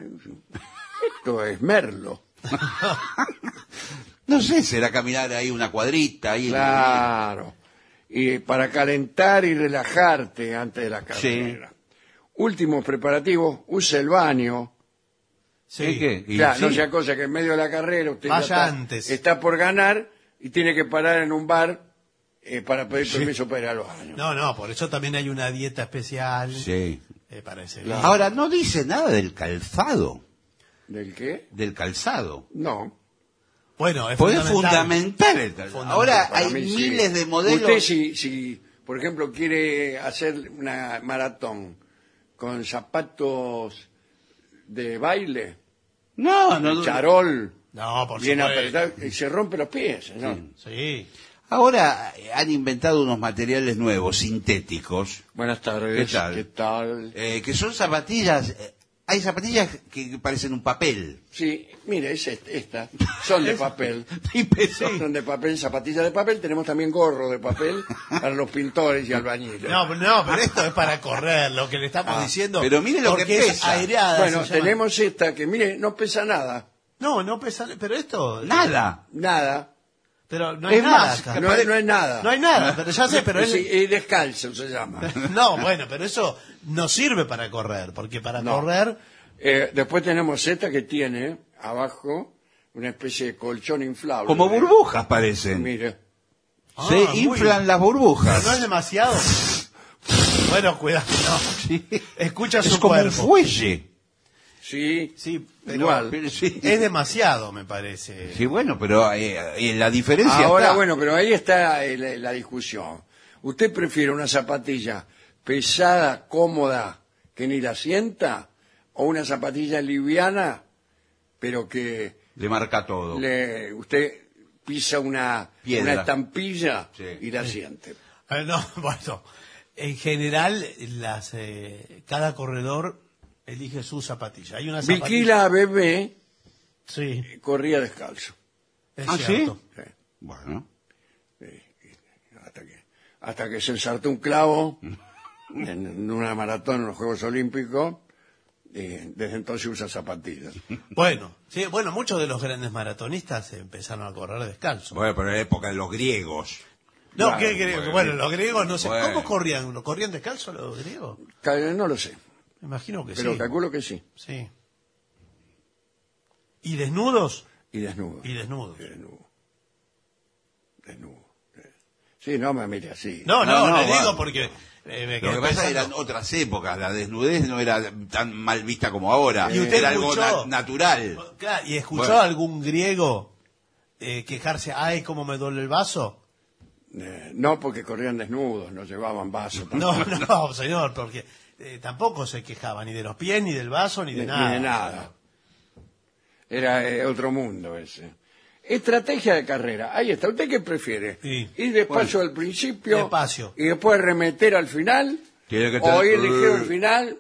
Esto es Merlo. No sé, será caminar ahí una cuadrita. Ahí Claro. Y para calentar y relajarte antes de la carrera. Últimos preparativos, use el baño. Sí. ¿Y qué? Y Claro, sí. no sea cosa que en medio de la carrera usted ya Vaya está, antes. está por ganar y tiene que parar en un bar eh, para pedir permiso para ir al baño. No, no, por eso también hay una dieta especial. Sí. eh, para ese Claro. día. Ahora, no dice nada del calzado. ¿Del qué? Del calzado. No. Bueno, es Pues es fundamental. fundamental el calzado. Fundamental. Ahora Para hay mí sí. miles de modelos. Usted si, si, por ejemplo, quiere hacer una maratón con zapatos de baile, No, no. charol, No, por bien supuesto. apretado, y se rompe los pies, señor. Sí. Ahora eh, han inventado unos materiales nuevos, sintéticos, Buenas tardes. ¿Qué tal? ¿Qué tal? eh, que son zapatillas. eh, hay zapatillas que parecen un papel. Sí, mire, es est- esta. Son de papel. Y peso- Son de papel, zapatillas de papel. Tenemos también gorro de papel para los pintores y albañiles. No, no, pero esto es para correr, lo que le estamos Ah, diciendo. pero mire lo que porque es pesa. aireada. Bueno, se llama. tenemos esta que, mire, no pesa nada. No, no pesa, pero esto... Nada. Nada. Pero no hay Es nada más, acá. No, hay- no hay nada. No hay nada, pero ya sé, pero Sí, él... y descalzo se llama. No, bueno, pero eso no sirve para correr, porque para No. correr... Eh, después tenemos esta que tiene abajo una especie de colchón inflable. Como burbujas parecen. Mire. Ah, Se muy inflan bien. las Pero burbujas. no es demasiado. Bueno, cuidado. No. Escucha Es su como un cuerpo. fuelle. Sí, Sí, pero igual. Pero sí. es demasiado, me parece. Sí, bueno, pero eh, eh, la diferencia Ahora, está. bueno, pero ahí está eh, la, la discusión. ¿Usted prefiere una zapatilla pesada, cómoda, que ni la sienta? ¿O una zapatilla liviana, pero que Le marca todo. le, usted pisa una, Piedra. una estampilla Sí. y la siente? Eh, No, bueno, en general, las, eh, cada corredor elige su zapatilla. Hay una zapatilla... Viquila Bebé Sí, corría descalzo. es ¿Ah, cierto. Sí. Bueno. Hasta que, hasta que se ensartó un clavo en, en una maratón en los Juegos Olímpicos, y desde entonces usa zapatillas. Bueno, sí, bueno, muchos de los grandes maratonistas empezaron a correr descalzo. Bueno, pero en la época de los griegos. No, Claro, ¿qué griegos? bueno. Bueno, los griegos no sé. Bueno. ¿Cómo corrían? ¿Lo corrían descalzo los griegos? Ca- No lo sé, Me imagino que pero sí. calculo que sí. Sí. ¿Y desnudos? Y desnudo. Y desnudos. Y desnudo. Desnudo. Sí, no me mire así. No, no, No, no, le bueno. digo porque eh, me Lo quedé que pasa pensando- eran otras épocas. La desnudez no era tan mal vista como ahora. ¿Y usted Era algo escuchó? na- natural. Claro, ¿y escuchó Bueno. a algún griego eh, quejarse, ay, cómo me duele el vaso? Eh, no porque corrían desnudos, no llevaban vaso. No, no, señor, porque eh, tampoco se quejaba ni de los pies, ni del vaso, ni de Ni- nada. ni de nada. Era eh, otro mundo ese. Estrategia de carrera. Ahí está. ¿Usted qué prefiere? Sí. ¿Ir despacio al principio? Despacio. ¿Y después remeter al final? Tiene que ¿O tener- ir ligero al final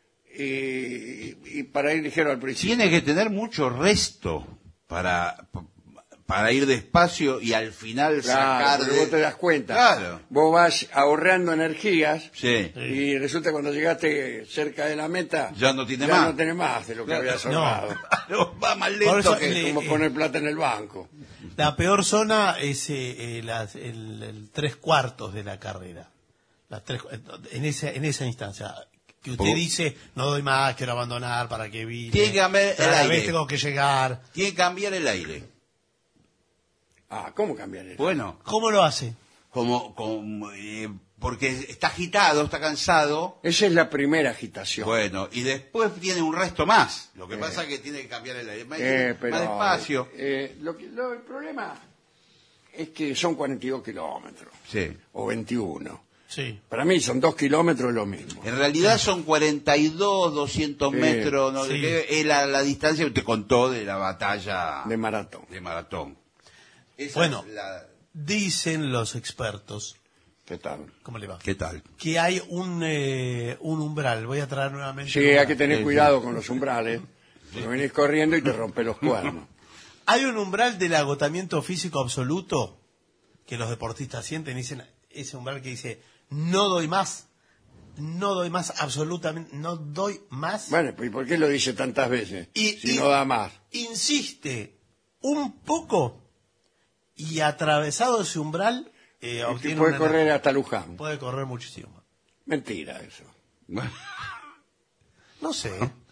y, y para ir ligero al principio? Tiene que tener mucho resto para, para ir despacio y al final Claro, sacar pero de... vos te das cuenta. Claro. Vos vas ahorrando energías Sí. y resulta cuando llegaste cerca de la meta Ya no tiene ya más. no tenés más de lo que Claro. habías No. ahorrado. Claro, va más Por lento eso que... le- Como poner plata en el banco. La peor zona es eh, eh, las- el, el tres cuartos de la carrera. Las tres, en, esa, en esa instancia. Que usted ¿Por? dice, no doy más, quiero abandonar, ¿para qué vine? Tiene que cambiar el Cada aire. vez tengo que llegar. Tiene que cambiar el aire. Ah, ¿cómo cambiar eso? Bueno, ¿Cómo lo hace? como, como eh, porque está agitado, está cansado. Esa es la primera agitación. Bueno, y después tiene un resto más. Lo que pasa es que tiene que cambiar el aire. Más, Eh, pero, más despacio. eh, lo que- lo- el problema es que son cuarenta y dos kilómetros, Sí. o veintiuno. Sí. Para mí son dos kilómetros lo mismo. En realidad son cuarenta y dos, doscientos Sí, metros, no sí. sé qué, es la, la distancia que usted contó de la batalla De maratón. de maratón. Esa Bueno. es la- Dicen los expertos, ¿Qué tal? ¿cómo le va? ¿Qué tal? Que hay un, eh, un umbral. Voy a traer nuevamente. Sí, un hay umbral. que tener Sí, cuidado con los umbrales, porque venís corriendo y te rompes los cuernos. Hay un umbral del agotamiento físico absoluto que los deportistas sienten. Dicen ese umbral que dice, no doy más, no doy más, absolutamente, no doy más. Bueno, ¿y por qué lo dice tantas veces? Y- si y- no da más. Insiste un poco y atravesado ese umbral eh, Y obtiene puede una correr energía. hasta Luján. Puede correr muchísimo más. Mentira eso. No sé.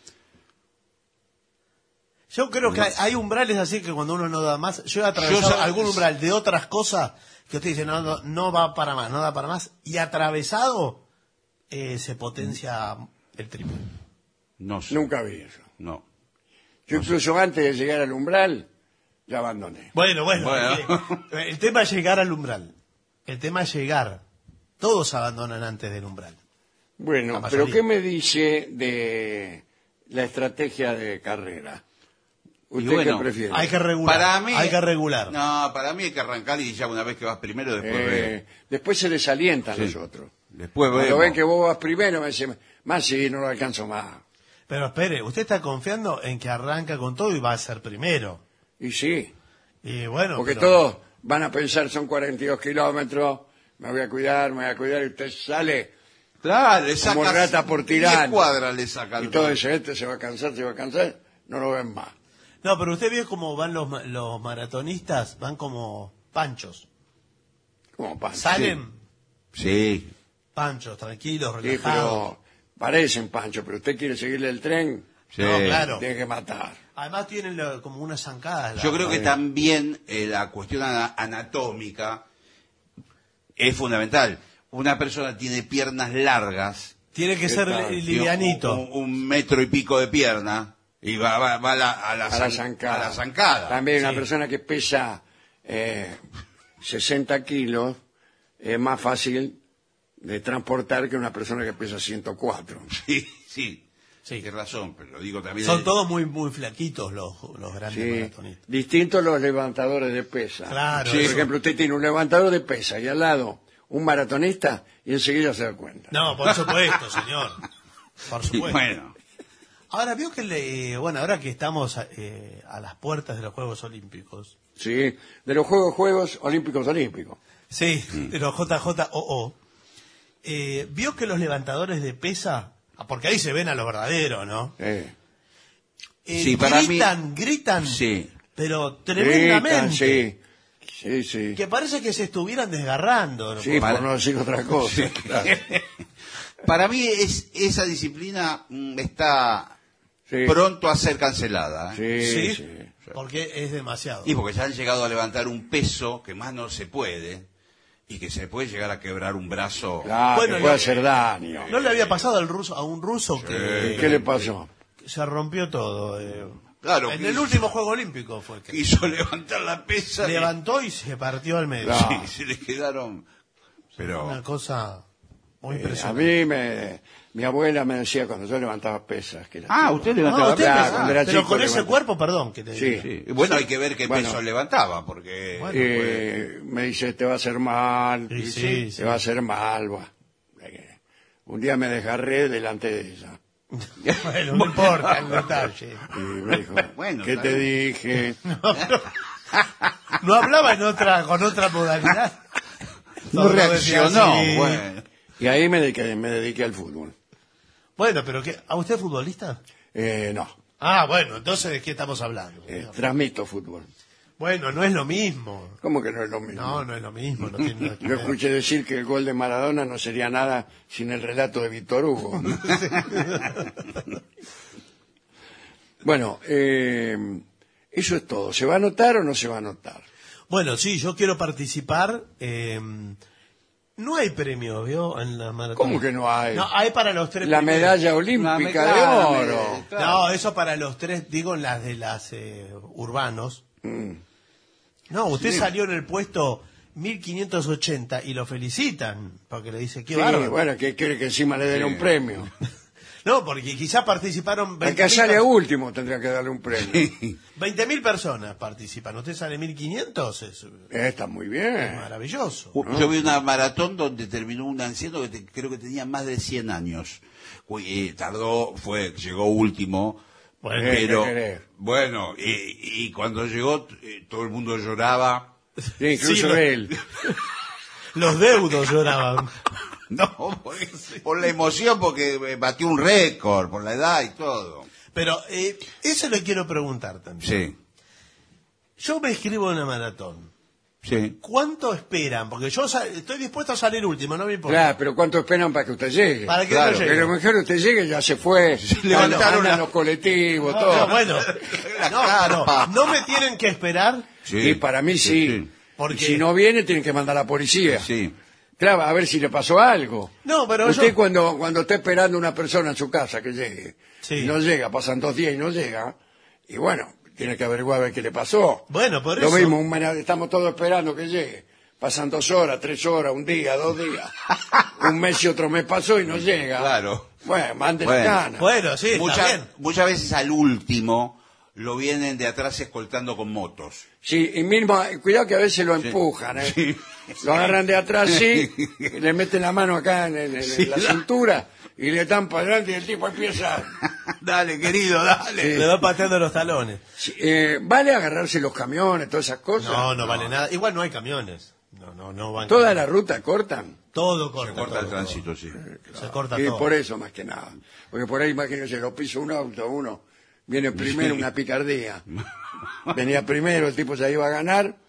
Yo creo que hay, hay umbrales así que cuando uno no da más, yo he atravesado Yo sa- algún umbral de otras cosas que usted dice, no, no, no va para más, no da para más, y atravesado eh, se potencia el triple. No sé. Nunca vi eso. No. Yo incluso antes de llegar al umbral, ya abandoné. Bueno, bueno, Bueno. El, el tema es llegar al umbral. El tema es llegar. Todos abandonan antes del umbral. Bueno, La pero mayoría. ¿qué me dice de la estrategia de carrera? ¿Usted Y bueno, qué prefiere? Hay que regular. Para mí... hay que regular. No, para mí hay que arrancar y ya una vez que vas primero, después Eh, ve. después se desalientan Sí. los otros. Después Cuando vemos. ven que vos vas primero, me dicen, más sí, no lo alcanzo más. Pero espere, usted está confiando en que arranca con todo y va a ser primero. Y sí, Y bueno, porque pero- todos van a pensar, son cuarenta y dos kilómetros, me voy a cuidar, me voy a cuidar, y usted sale Claro, le como sacas rata por diez tirano. cuadras le saca Y al todo otro. dice, este se va a cansar, se va a cansar, no lo ven más. No, pero usted ve cómo van los, ma- los maratonistas, van como panchos. Como pancho. Salen Sí. panchos, tranquilos, Sí, relajados. pero parecen pancho, pero usted quiere seguirle el tren, Sí. No, claro. tiene que matar. Además tienen lo- como unas zancadas. Yo la- creo que bien. también eh, la cuestión ana- anatómica es fundamental. Una persona tiene piernas largas, Tiene que ser Está, li- tiene livianito. un, un metro y pico de pierna, y va, va- va a, la, a, la A la zan- zancada. a la zancada. También Sí. una persona que pesa eh, sesenta kilos es más fácil de transportar que una persona que pesa ciento cuatro. Sí, sí, Sí. tienes razón, pero lo digo también. Son todos muy muy flaquitos los, los grandes Sí. maratonistas. Distintos los levantadores de pesa. Claro, Sí, por eso. ejemplo, usted tiene un levantador de pesa y al lado un maratonista y enseguida se da cuenta. No, por supuesto, señor. Por Sí, supuesto. bueno, Ahora vio que le, bueno, ahora que estamos eh, a las puertas de los Juegos Olímpicos. Sí, de los Juegos Juegos Olímpicos Olímpicos. Sí, de los J J O O. Eh, vio que los levantadores de pesa, ah, porque ahí se ven a lo verdadero, ¿no? Eh, Eh, Sí, para mí- gritan, gritan, sí. pero gritan, tremendamente. sí, sí, sí. Que parece que se estuvieran desgarrando. ¿no? Sí, Para- por no decir otra cosa. claro. Para mí es esa disciplina mm, está Sí, pronto a ser cancelada. ¿eh? sí, ¿Sí? sí. Porque es demasiado. Y porque ya han llegado a levantar un peso que más no se puede y que se puede llegar a quebrar un brazo. Claro, Bueno, que puede lo- hacer daño. ¿No le había pasado al ruso, a un ruso que ¿Qué le pasó? se rompió todo? eh. Claro, En que el hizo- último Juego Olímpico fue que Quiso levantar la pesa. y- levantó y se partió al medio. Claro. Sí, se le quedaron. Pero Una cosa muy Eh, a impresionante. mí me, mi abuela me decía cuando yo levantaba pesas. Que era Ah, chico. usted No, levantaba usted Claro, empezó- cuando era pero chico con ese levantaba. cuerpo, perdón, que te Sí. diga. Sí. Bueno, hay que ver qué Bueno. peso levantaba, porque Bueno. Eh, me dice, te va a hacer mal, Sí, y sí, te sí. va a hacer mal. buah. Eh, Un día me desgarré delante de ella Bueno, no importa el detalle. y me dijo, Bueno, ¿qué claro. te dije? No hablaba en otra, con otra modalidad. no Solo decía reaccionó. así. Bueno. Y ahí me dediqué, me dediqué al fútbol. Bueno, pero ¿qué? ¿A usted es futbolista? Eh, no, Ah, bueno, entonces ¿de qué estamos hablando? eh, transmito fútbol. Bueno, no es lo mismo. ¿Cómo que no es lo mismo? No, no es lo mismo. No tiene nada que Yo ver. escuché decir que el gol de Maradona no sería nada sin el relato de Víctor Hugo. Bueno, eh, eso es todo. ¿Se va a anotar o no se va a anotar? Bueno, sí, yo quiero participar. eh, no hay premio, ¿vio? En la maratón. ¿Cómo que no hay? No, hay para los tres La primeros. medalla olímpica La me- de claro, la oro. medalla, claro. No, eso para los tres, digo, en las de las eh, urbanos. Mm. No, usted salió en el puesto mil quinientos ochenta y lo felicitan, porque le dice, qué Sí, bárbaro. bueno, que quiere que encima le den Sí. un premio. No, porque quizás participaron El que sale a último tendría que darle un premio. veinte mil personas participan. Usted sale mil quinientos, es Eh, Está muy bien. maravilloso. Uh, Yo vi una maratón donde terminó un anciano que te- creo que tenía más de cien años. Uy, y tardó, fue, llegó último. Bueno, pero, ¿qué querés? bueno, y, y cuando llegó, eh, todo el mundo lloraba. Sí, incluso Sí, lo- él. Los deudos lloraban. No, por, por la emoción, porque eh, batió un récord, por la edad y todo. Pero eh, eso le quiero preguntar también. Sí, Yo me inscribo en una maratón. sí. ¿Cuánto esperan? Porque yo sa- estoy dispuesto a salir último, no me importa. Claro, pero ¿cuánto esperan para que usted llegue? Para que Claro, no llegue. Pero mejor usted llegue, ya se fue. levantaron Andan la- los colectivos, No, todo. no, bueno, La no, carpa. no, no me tienen que esperar. Sí. Y para mí sí. Sí, Porque- Y si no viene, tienen que mandar a la policía. sí. Claro, a ver si le pasó algo. No, pero Usted yo- cuando, cuando está esperando a una persona en su casa que llegue, Sí. y no llega, pasan dos días y no llega, y bueno, tiene que averiguar a ver qué le pasó. Bueno, por Lo eso. mismo, un mena- estamos todos esperando que llegue. Pasan dos horas, tres horas, un día, dos días. Un mes y otro mes pasó y no llega. Claro. Bueno, mande Bueno. la gana. Bueno, sí, está Muchas, bien. muchas veces al último lo vienen de atrás escoltando con motos. Sí, y mismo, cuidado que a veces lo empujan, ¿eh? Sí. Lo agarran de atrás, sí, y le meten la mano acá en, en- en Sí, la la- cintura y le dan para adelante y el tipo empieza... Dale, querido, dale. Le va pateando los talones. Sí, eh, ¿vale agarrarse los camiones, todas esas cosas? No, no vale nada. Igual no hay camiones. No, no, no van. ¿Toda la ruta cortan? Todo corta. Se corta el todo, tránsito, sí. todo. Se corta Y todo. por eso más que nada. Porque por ahí, imagínense, lo piso un auto, uno viene primero, una picardía. Venía primero, el tipo ya iba a ganar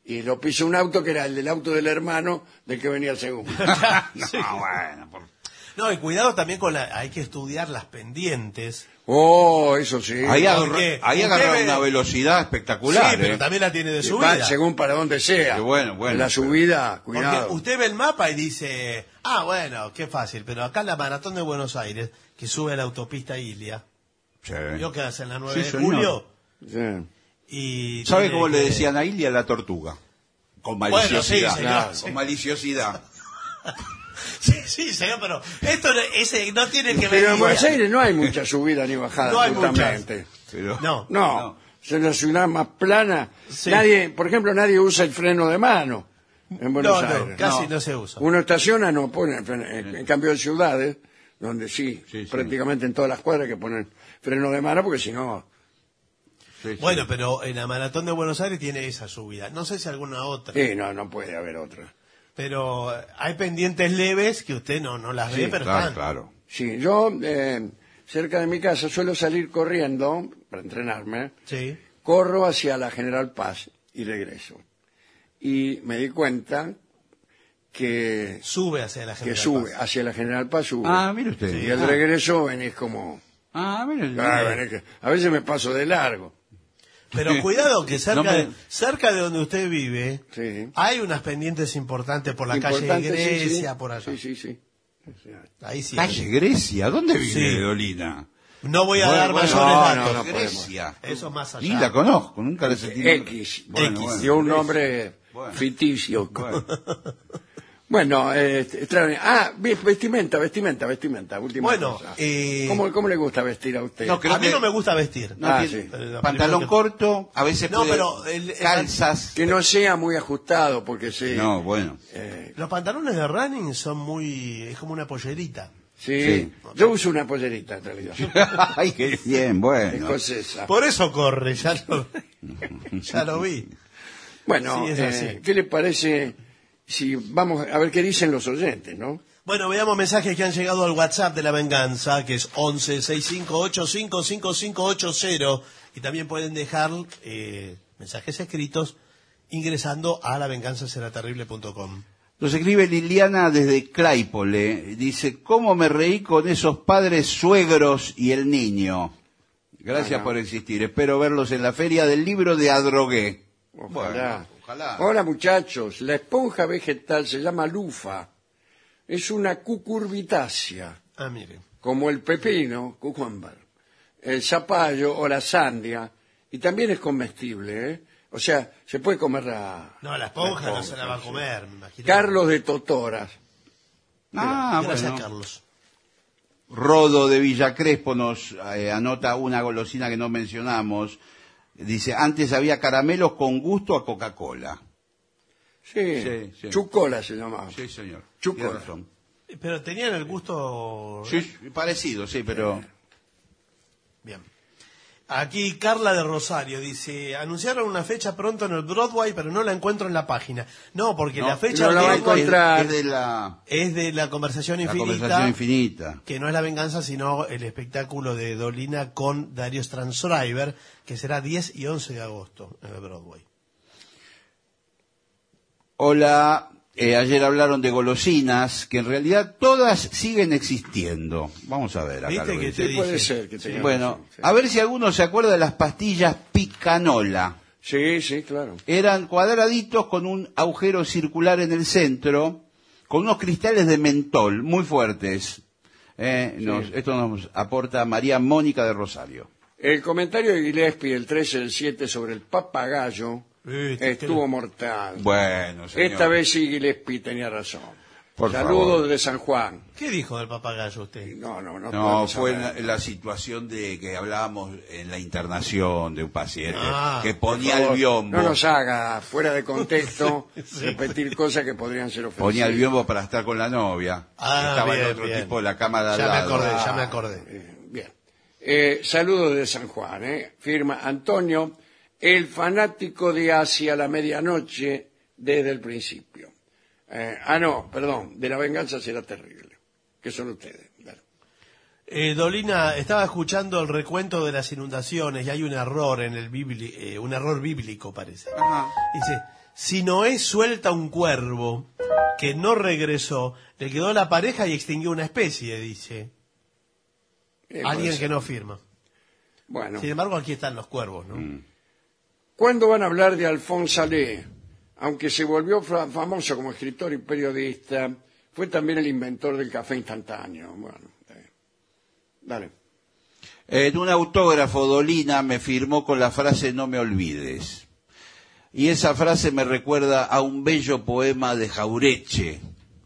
y lo pisó un auto que era el del auto del hermano del que venía el segundo. No, Sí. bueno, por- No, y cuidado también con la... Hay que estudiar las pendientes. Oh, eso sí. ahí agarra, Porque ahí usted agarra ve- una velocidad espectacular. sí, pero ¿eh? también la tiene de Va subida. según para donde sea. Sí, bueno, bueno, En la pero- subida, Porque cuidado. usted ve el mapa y dice, ah, bueno, qué fácil, pero acá en la Maratón de Buenos Aires, que sube a la autopista Ilia, Sí. yo que hace en la nueve Sí, de señor. julio, Sí. y... ¿Sabe tiene cómo le que- decían a Ilia la tortuga? Con Bueno, sí, maliciosidad. señor, Claro, sí. Con maliciosidad. Sí, sí, señor, pero esto no- ese, no tiene que ver... Pero en Buenos Aires no hay mucha subida ni bajada, No hay justamente. Pero, No. No, No. es una ciudad más plana. Sí. Nadie, por ejemplo, nadie usa el freno de mano en Buenos No, no, Aires. casi No. no se usa. Uno estaciona, no pone el freno. En, en cambio de ciudades, donde sí, Sí, sí. prácticamente en todas las cuadras que ponen freno de mano, porque si no... Sí, sí. Bueno, pero en la Maratón de Buenos Aires tiene esa subida. No sé si alguna otra. Sí, no, no puede haber otra. Pero hay pendientes leves que usted no, no las ve, Sí, pero Claro, están. claro. Sí, yo eh, cerca de mi casa suelo salir corriendo para entrenarme. Sí. Corro hacia la General Paz y regreso. Y me di cuenta que, Sube hacia la que General sube, Paz. hacia la General Paz sube. Ah, mire usted. y al ah. regreso venís como... Ah, mire usted. ah, venís que- a veces me paso de largo. Pero cuidado que cerca, No me- de, cerca de donde usted vive Sí. hay unas pendientes importantes por la calle de Importante, sí, Grecia, sí. por allá. Sí, sí, sí. Sí. Ahí sí. Calle Grecia, ¿dónde vive Sí. Dolina? No voy a Bueno, dar bueno, mayores no, datos. no, no podemos. Grecia. Eso más allá. Ni la conozco, nunca la sentí. X. Bueno, X. bueno. Dio un nombre Bueno. ficticio. Bueno. Bueno, eh, extraordinario. Ah, ve- vestimenta, vestimenta, vestimenta. Última Bueno, cosa. eh, ¿Cómo, ¿Cómo le gusta vestir a usted? No, creo A mí que- no me gusta vestir. No, Ah, tiene sí. Pero la Pantalón primera que- corto, a veces No, puede- pero el- el- calzas. Que no sea muy ajustado, porque sí. No, bueno. eh, Los pantalones de running son muy... es como una pollerita. sí. Sí. Yo uso una pollerita, en realidad. Ay, qué bien, bueno. Escocesa. Por eso corre, ya lo, ya lo vi. Bueno, Sí, es eh, así. ¿qué le parece si vamos a ver qué dicen los oyentes, no? Bueno, veamos mensajes que han llegado al WhatsApp de La Venganza, que es once seis cinco ocho cinco cinco cinco ocho cero. Y también pueden dejar eh, mensajes escritos ingresando a la venganza será terrible punto com. Nos escribe Liliana desde Claypole. Dice, ¿cómo me reí con esos padres suegros y el niño? Gracias Bueno. por existir. Espero verlos en la feria del libro de Adrogué. Ojalá. Bueno, ojalá. Hola muchachos, la esponja vegetal se llama lufa. Es una cucurbitácea, Ah, mire. como el pepino, cucumber, el zapallo o la sandia, y también es comestible, ¿eh? O sea, se puede comer la... No, la esponja no se la va a sí. comer, me imagino. Carlos de Totoras. Ah, Gracias, bueno. Carlos. Rodo de Villa Crespo nos eh, anota una golosina que no mencionamos. Dice, antes había caramelos con gusto a Coca-Cola. Sí, Sí, sí. chucola se llamaba. Sí, señor. Chucola. Tiene razón. Pero tenían el gusto... Sí, parecido, sí, pero... Bien. Aquí Carla de Rosario dice, anunciaron una fecha pronto en el Broadway, pero no la encuentro en la página. No, porque No, la fecha no la del va a Broadway encontrar. Es de la, es de la conversación la infinita, conversación infinita. que no es la venganza, sino el espectáculo de Dolina con Dario Stranzreiber, que será diez y once de agosto en el Broadway. Hola, eh, ayer hablaron de golosinas, que en realidad todas siguen existiendo. Vamos a ver acá. ¿Viste lo que dice. te Sí, puede dije. ser que tenga Bueno, razón, sí. a ver si alguno se acuerda de las pastillas Picanola. Sí, sí, claro. Eran cuadraditos con un agujero circular en el centro, con unos cristales de mentol muy fuertes. Eh, nos- esto nos aporta María Mónica de Rosario. El comentario de Gillespie el trece del siete sobre el papagayo Este, estuvo que- mortal. Bueno, señor. Esta vez sí Gillespie tenía razón. Por Saludos favor. desde San Juan. ¿Qué dijo del papagayo usted? No, no, no. No, podemos fue saber. la, la situación de que hablábamos en la internación de un paciente Ah, que Por ponía favor, el biombo, No nos haga, fuera de contexto, Sí. repetir cosas que podrían ser ofensivas. ponía el biombo para estar con la novia. Ah, Estaba bien, el otro bien. tipo en la cámara al Ya me lado. acordé, Ah, ya me acordé. eh, bien. Eh, saludos de San Juan, ¿eh? Firma Antonio, el fanático de Hacia la medianoche desde el principio. Eh, ah, no, perdón, de la venganza será terrible. Que son ustedes. Claro. Eh, Dolina, estaba escuchando el recuento de las inundaciones y hay un error en el bibli- eh, un error bíblico parece. Ajá. Dice, Si Noé suelta un cuervo que no regresó, le quedó la pareja y extinguió una especie, dice. Eh, Alguien pues, que no firma. Bueno, Sin embargo, aquí están los cuervos, ¿no? Mm. ¿cuándo van a hablar de Alphonse Allais? Aunque se volvió fa- famoso como escritor y periodista, fue también el inventor del café instantáneo. Bueno, eh, dale. En un autógrafo, Dolina me firmó con la frase "no me olvides". Y esa frase me recuerda a un bello poema de Jauretche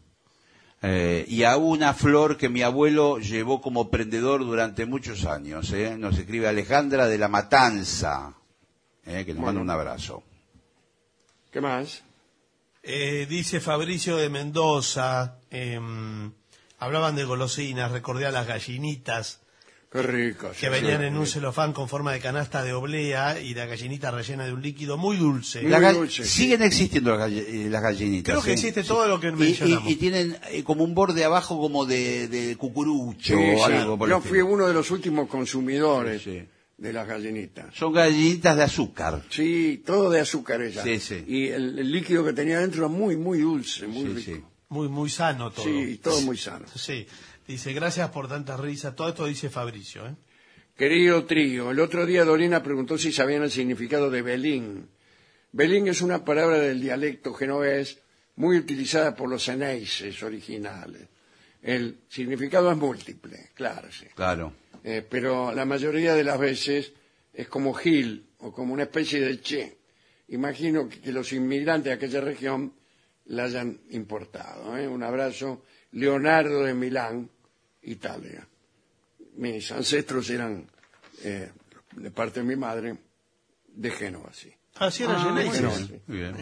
eh, y a una flor que mi abuelo llevó como prendedor durante muchos años. Eh. Nos escribe Alejandra de la Matanza, eh, que nos Bueno. manda un abrazo. ¿Qué más? Eh, dice Fabricio de Mendoza, eh, hablaban de golosinas, recordé a las gallinitas Qué rico. que venían en un celofán con forma de canasta de oblea y la gallinita rellena de un líquido muy dulce. Muy La ga- dulce, sí. Siguen existiendo las, galle- eh, las gallinitas. Creo que ¿eh? existe todo lo que Y- mencionamos. Y, y tienen eh, como un borde abajo como de, de cucurucho Sí, o sí. algo por el Yo fui estilo. uno de los últimos consumidores Sí, sí. de las gallinitas. Son gallinitas de azúcar. Sí, todo de azúcar ella. Sí, sí. Y el, el líquido que tenía dentro era muy, muy dulce, muy Sí, rico. sí. Muy, muy sano todo. Sí, todo muy sano. Sí. Dice, gracias por tanta risa. Todo esto dice Fabricio, ¿eh? Querido trío, el otro día Dorina preguntó si sabían el significado de Belín. Belín es una palabra del dialecto genovés muy utilizada por los eneises originales. El significado es múltiple, claro, sí. Claro. Eh, pero la mayoría de las veces es como Gil o como una especie de Che. Imagino que, que los inmigrantes de aquella región la hayan importado. ¿eh? Un abrazo, Leonardo de Milán, Italia. Mis ancestros eran, eh, de parte de mi madre, de Génova, sí. Así era Ah, Genesis. bueno. sí. Muy bien.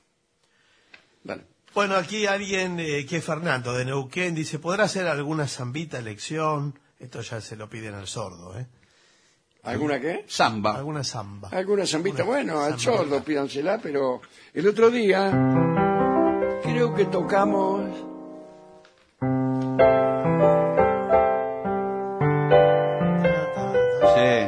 Dale. Bueno, aquí alguien eh, que es Fernando de Neuquén dice, ¿podrá hacer alguna zambita elección? Esto ya se lo piden al sordo, ¿eh? ¿Alguna qué? Samba. Alguna zamba. Alguna zambita, Una bueno, al zambita. sordo pídansela, pero el otro día creo que tocamos... Sí.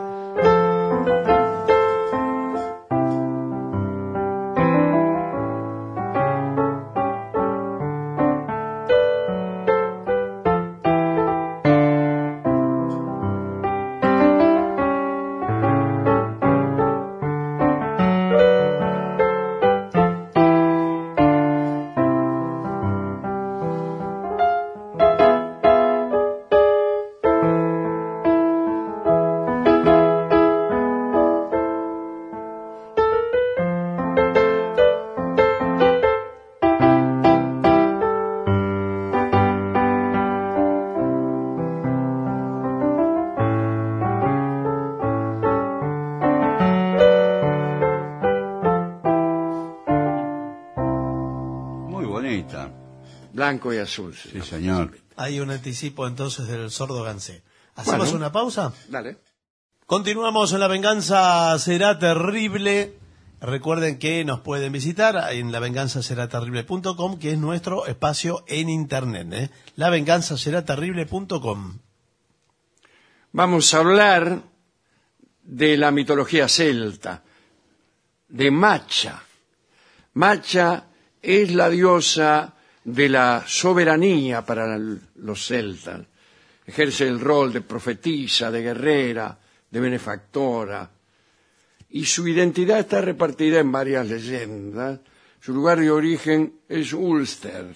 Muy bonita. Blanco y azul. Sí, señor. señor. Hay un anticipo entonces del sordo Gansé. ¿Hacemos Bueno. una pausa? Dale. Continuamos en La Venganza Será Terrible. Recuerden que nos pueden visitar en la venganza será terrible punto com, que es nuestro espacio en internet, ¿eh? la venganza será terrible punto com. Vamos a hablar de la mitología celta, de Macha. Macha es la diosa de la soberanía para el- los celtas. Ejerce el rol de profetisa, de guerrera, de benefactora. Y su identidad está repartida en varias leyendas. Su lugar de origen es Ulster,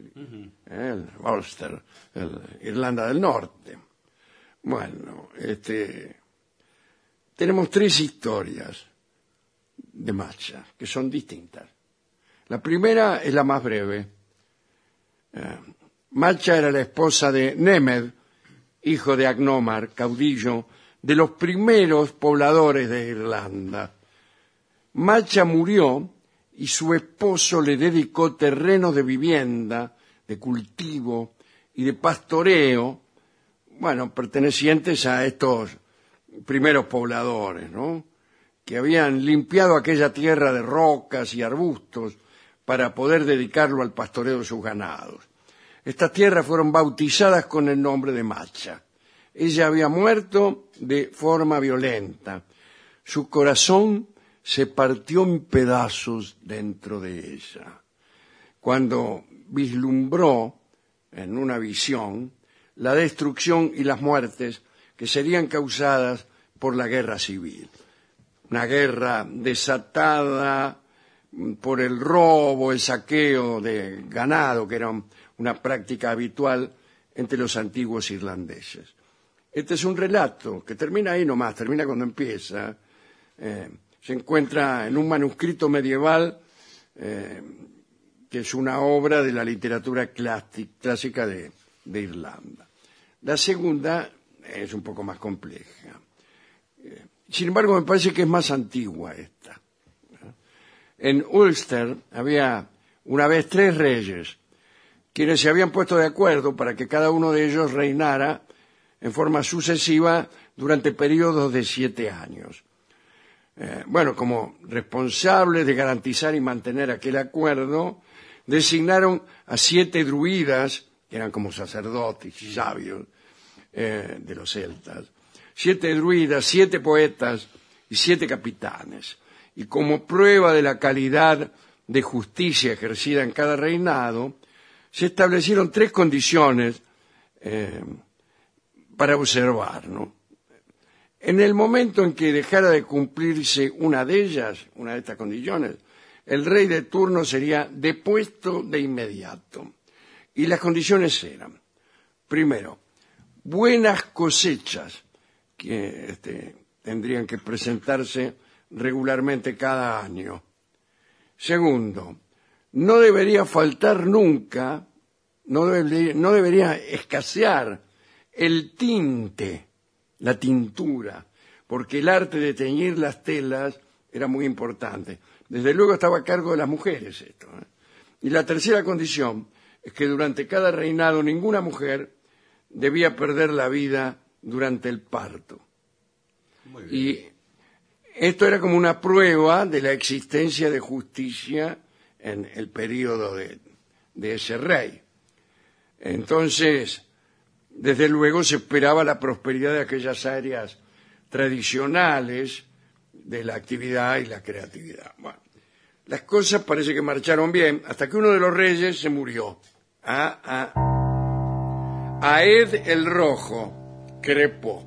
el Ulster, el- Irlanda del Norte. Bueno, este, tenemos tres historias de Macha que son distintas. La primera es la más breve. Eh, Macha era la esposa de Nemed, hijo de Agnomar, caudillo de los primeros pobladores de Irlanda. Macha murió y su esposo le dedicó terrenos de vivienda, de cultivo y de pastoreo, bueno, pertenecientes a estos primeros pobladores, ¿no? Que habían limpiado aquella tierra de rocas y arbustos para poder dedicarlo al pastoreo de sus ganados. Estas tierras fueron bautizadas con el nombre de Macha. Ella había muerto de forma violenta. Su corazón se partió en pedazos dentro de ella, cuando vislumbró en una visión la destrucción y las muertes que serían causadas por la guerra civil. Una guerra desatada por el robo, el saqueo de ganado, que era una práctica habitual entre los antiguos irlandeses. Este es un relato que termina ahí nomás, termina cuando empieza. Eh, se encuentra en un manuscrito medieval eh, que es una obra de la literatura clásica de, de Irlanda. La segunda es un poco más compleja. Eh, sin embargo, me parece que es más antigua esta. En Ulster había una vez tres reyes, quienes se habían puesto de acuerdo para que cada uno de ellos reinara en forma sucesiva durante periodos de siete años. Eh, bueno, como responsables de garantizar y mantener aquel acuerdo, designaron a siete druidas, que eran como sacerdotes y sabios eh, de los celtas, siete druidas, siete poetas y siete capitanes. Y como prueba de la calidad de justicia ejercida en cada reinado, se establecieron tres condiciones eh, para observar, ¿no? En el momento en que dejara de cumplirse una de ellas, una de estas condiciones, el rey de turno sería depuesto de inmediato. Y las condiciones eran, primero, buenas cosechas que este, tendrían que presentarse regularmente cada año. Segundo, no debería faltar nunca, no debería, no debería escasear el tinte, la tintura, porque el arte de teñir las telas era muy importante. Desde luego estaba a cargo de las mujeres esto, ¿eh? Y la tercera condición es que durante cada reinado ninguna mujer debía perder la vida durante el parto. Muy bien. Y esto era como una prueba de la existencia de justicia en el periodo de, de ese rey. Entonces, desde luego se esperaba la prosperidad de aquellas áreas tradicionales de la actividad y la creatividad. Bueno, las cosas parece que marcharon bien hasta que uno de los reyes se murió. Ah, ah. Aed el Rojo crepó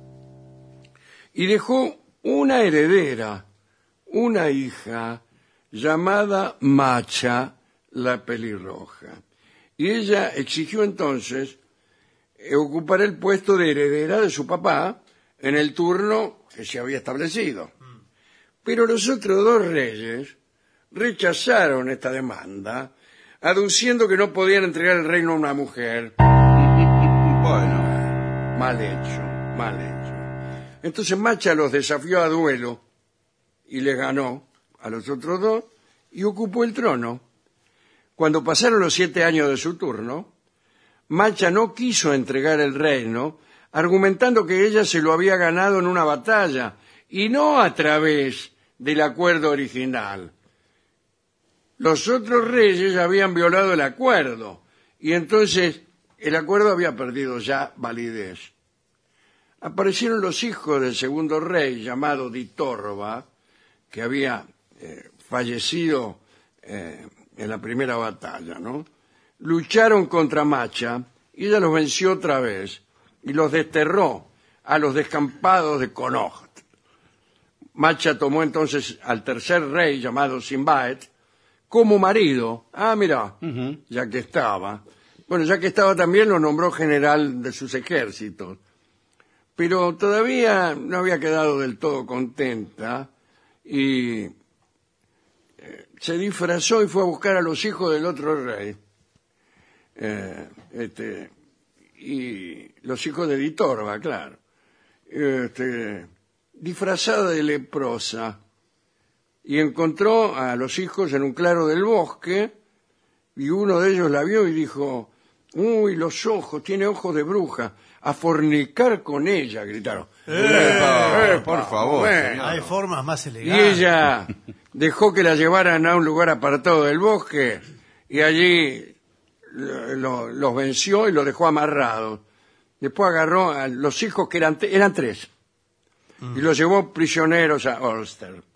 y dejó una heredera, una hija llamada Macha la pelirroja. Y ella exigió entonces ocupar el puesto de heredera de su papá en el turno que se había establecido. Pero los otros dos reyes rechazaron esta demanda, aduciendo que no podían entregar el reino a una mujer. Bueno, Mal hecho, mal hecho. Entonces Macha los desafió a duelo y les ganó a los otros dos y ocupó el trono. Cuando pasaron los siete años de su turno, Macha no quiso entregar el reino, argumentando que ella se lo había ganado en una batalla y no a través del acuerdo original. Los otros reyes habían violado el acuerdo y entonces el acuerdo había perdido ya validez. Aparecieron los hijos del segundo rey, llamado Ditorba, que había eh, fallecido eh, en la primera batalla, ¿no? Lucharon contra Macha y ella los venció otra vez y los desterró a los descampados de Connaught. Macha tomó entonces al tercer rey, llamado Sinbad, como marido. Ah, mira, uh-huh. ya que estaba. Bueno, ya que estaba también lo nombró general de sus ejércitos. Pero todavía no había quedado del todo contenta y eh, se disfrazó y fue a buscar a los hijos del otro rey. Eh, este, y los hijos de Ditorba, claro. Este, disfrazada de leprosa. Y encontró a los hijos en un claro del bosque y uno de ellos la vio y dijo: uy, los ojos, tiene ojos de bruja, a fornicar con ella, gritaron. ¡Eh! Por favor. Bueno. Hay formas más Y elegantes. ella dejó que la llevaran a un lugar apartado del bosque y allí lo- lo- los venció y los dejó amarrados. Después agarró a los hijos, que eran, eran tres, y los llevó prisioneros a Ulster.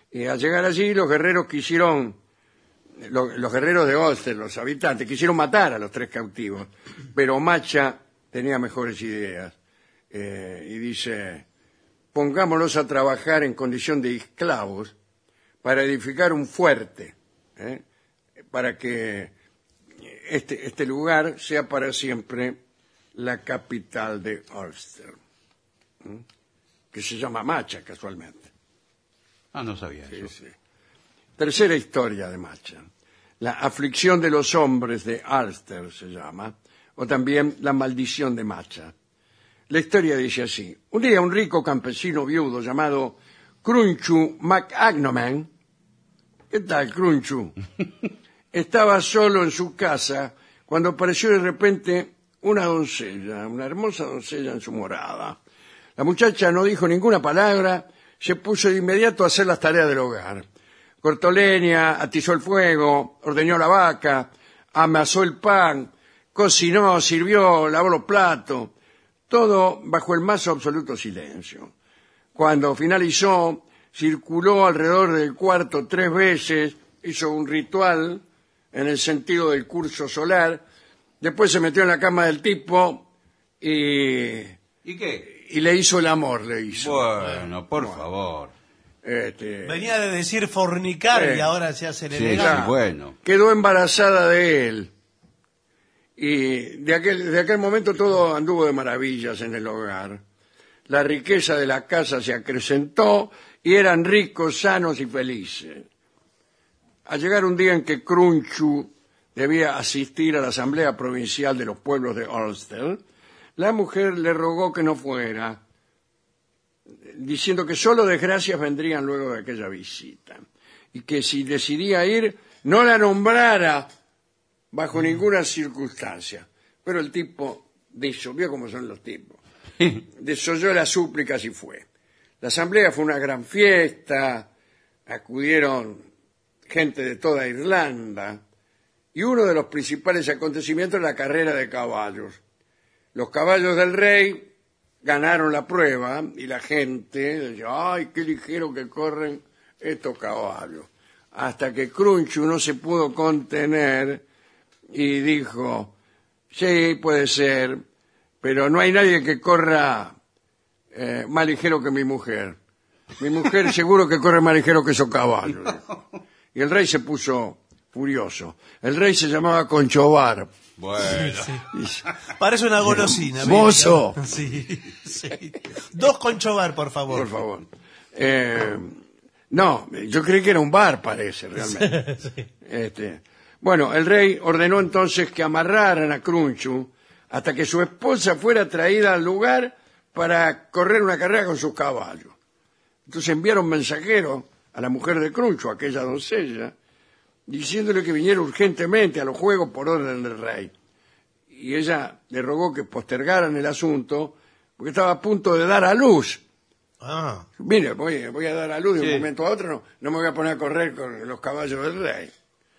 Y al llegar allí, los guerreros quisieron, los, los guerreros de Ulster, los habitantes, quisieron matar a los tres cautivos, pero Macha tenía mejores ideas. Eh, y dice, pongámoslos a trabajar en condición de esclavos para edificar un fuerte, ¿eh? para que este, este lugar sea para siempre la capital de Ulster, ¿eh? que se llama Macha, casualmente. Ah, no sabía Sí, eso. sí. Tercera historia de Macha. La aflicción de los hombres de Ulster se llama, o también la maldición de Macha. La historia dice así. Un día un rico campesino viudo llamado Crunchu MacAgnoman, ¿qué tal, Crunchu? Estaba solo en su casa cuando apareció de repente una doncella, una hermosa doncella en su morada. La muchacha no dijo ninguna palabra, se puso de inmediato a hacer las tareas del hogar. Cortó leña, atizó el fuego, ordeñó la vaca, amasó el pan, cocinó, sirvió, lavó los platos, todo bajo el más absoluto silencio. Cuando finalizó, circuló alrededor del cuarto tres veces, hizo un ritual en el sentido del curso solar, después se metió en la cama del tipo y, ¿Y qué? y le hizo el amor, le hizo. Bueno, por Bueno. favor. Este, Venía de decir fornicar Sí. y ahora se hace el Sí, elegante. sí, bueno. quedó embarazada de él. Y de aquel, de aquel momento todo anduvo de maravillas en el hogar. La riqueza de la casa se acrecentó y eran ricos, sanos y felices. Al llegar un día en que Crunchu debía asistir a la Asamblea Provincial de los Pueblos de Ulster, la mujer le rogó que no fuera, diciendo que solo desgracias vendrían luego de aquella visita, y que si decidía ir, no la nombrara bajo ninguna circunstancia. Pero el tipo desoyó, como son los tipos, desoyó las súplicas y fue. La asamblea fue una gran fiesta, acudieron gente de toda Irlanda, y uno de los principales acontecimientos era la carrera de caballos. Los caballos del rey ganaron la prueba y la gente decía, ¡ay, qué ligero que corren estos caballos! Hasta que Crunchu no se pudo contener y dijo, sí, puede ser, pero no hay nadie que corra eh, más ligero que mi mujer. Mi mujer seguro que corre más ligero que esos caballos. Y el rey se puso furioso. El rey se llamaba Conchobar. Bueno. Sí. Parece una golosina. Mozo. mira. Sí, sí. Dos conchobar, por favor. Por favor. Eh, no, yo creí que era un bar, parece, realmente. Sí. Este, bueno, el rey ordenó entonces que amarraran a Crunchu hasta que su esposa fuera traída al lugar para correr una carrera con sus caballos. Entonces enviaron mensajeros a la mujer de Crunchu, aquella doncella, diciéndole que viniera urgentemente a los juegos por orden del rey. Y ella le rogó que postergaran el asunto porque estaba a punto de dar a luz. Ah, Mire, voy, voy a dar a luz de Sí. un momento a otro, no, no me voy a poner a correr con los caballos del rey.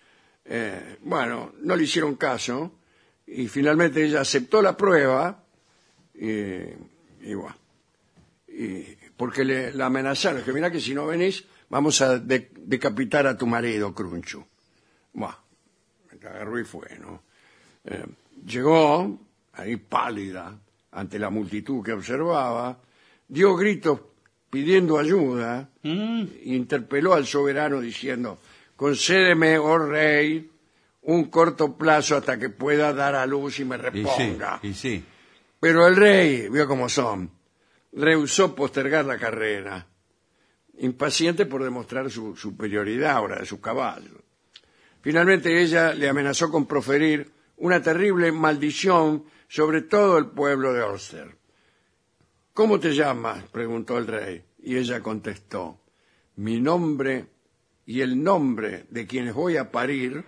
Eh, bueno, no le hicieron caso y finalmente ella aceptó la prueba y, y bueno, y porque le, la amenazaron, que mira que si no venís vamos a de- decapitar a tu marido, Crunchu. Bueno, me agarró y fue, ¿no? Eh, llegó ahí pálida ante la multitud que observaba, dio gritos pidiendo ayuda, Mm. interpeló al soberano diciendo, concédeme, oh rey, un corto plazo hasta que pueda dar a luz y me Y sí, reponga. y sí. Pero el rey, vio cómo son, rehusó postergar la carrera, impaciente por demostrar su superioridad ahora de sus caballos. Finalmente ella le amenazó con proferir una terrible maldición sobre todo el pueblo de Ulster. ¿Cómo te llamas?, preguntó el rey, y ella contestó, mi nombre y el nombre de quienes voy a parir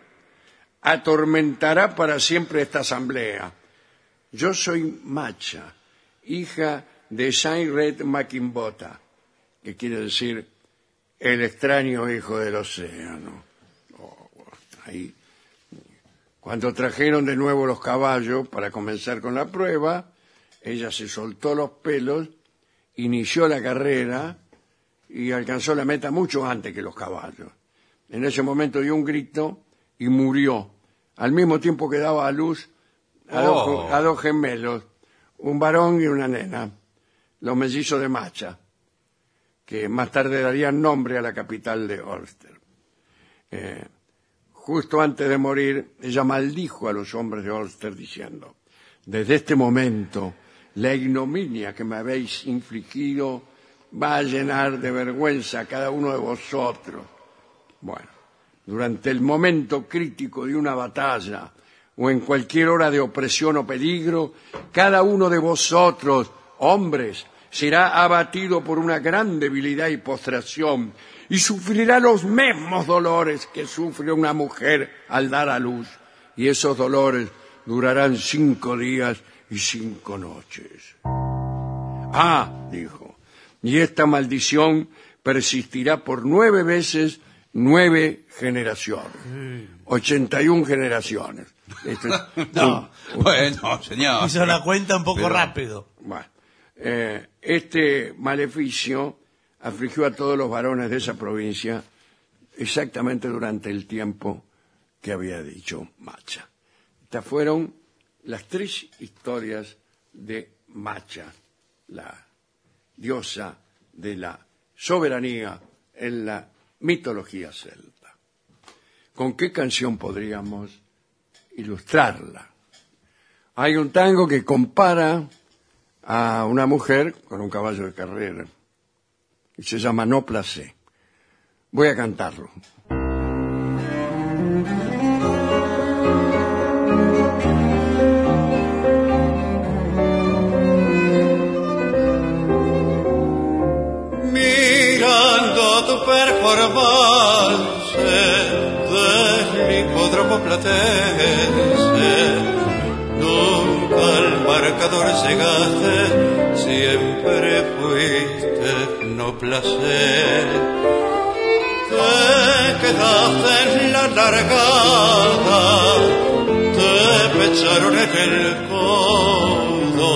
atormentará para siempre esta asamblea. Yo soy Macha, hija de Saint Red Macinbota, que quiere decir el extraño hijo del océano. Oh, ahí. Cuando trajeron de nuevo los caballos para comenzar con la prueba, ella se soltó los pelos, inició la carrera y alcanzó la meta mucho antes que los caballos. En ese momento dio un grito y murió, al mismo tiempo que daba a luz a, Oh. dos, a dos gemelos, un varón y una nena, los mellizos de Macha, que más tarde darían nombre a la capital de Ulster. Eh, justo antes de morir, ella maldijo a los hombres de Ulster diciendo: desde este momento, la ignominia que me habéis infligido va a llenar de vergüenza a cada uno de vosotros. Bueno, durante el momento crítico de una batalla o en cualquier hora de opresión o peligro, cada uno de vosotros, hombres, será abatido por una gran debilidad y postración y sufrirá los mismos dolores que sufre una mujer al dar a luz. Y esos dolores durarán cinco días y cinco noches. Ah, dijo, y esta maldición persistirá por nueve veces nueve generaciones. Ochenta y una generaciones. Esto es No, un- bueno, señor. Hizo la cuenta un poco Pero- rápido. Bueno, eh, este maleficio afligió a todos los varones de esa provincia exactamente durante el tiempo que había dicho Macha. Estas fueron las tres historias de Macha, la diosa de la soberanía en la mitología celta. ¿Con qué canción podríamos ilustrarla? Hay un tango que compara a una mujer con un caballo de carrera y se llama No Placé. Voy a cantarlo. Mirando tu performance del hipódromo platense, nunca al marcador llegaste, siempre fuiste no placer. Te quedaste en la largada, te pecharon en el codo,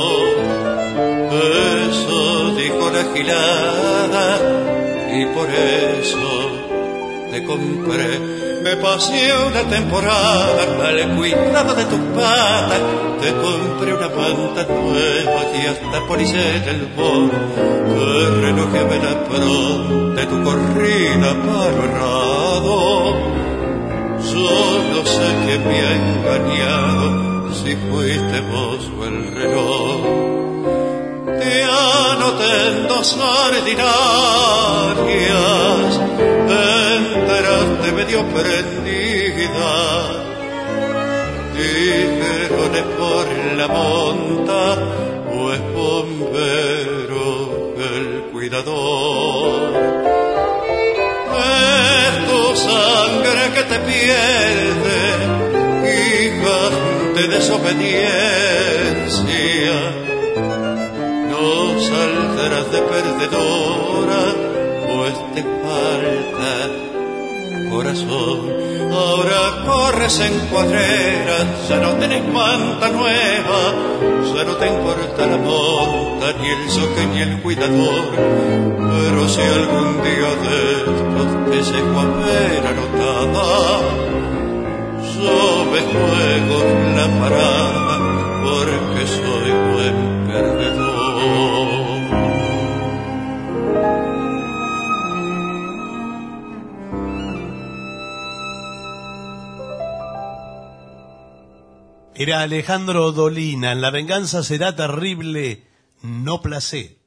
eso dijo la gilada y por eso te compré. Me pasé una temporada al cuidado de tus patas, te compré una manta nueva y hasta policé el bol, te relojé la pronta de tu corrida palo errado. Solo sé que me ha engañado si fuiste vos o el reloj. Te anoté en dos ordinarias, enteraste medio prendida, dijeron es por la monta o es bombero el cuidador. Es tu sangre que te pierde, hija de desobediencia. No saldrás de perdedora, pues te falta corazón. Ahora corres en cuadrera, ya no tenés manta nueva, ya no te importa la monta, ni el soque ni el cuidador. Pero si algún día de estos te llego a ver anotada, yo me juego la parada, porque soy buen perdedor. Era Alejandro Dolina, en La venganza será terrible, no placé.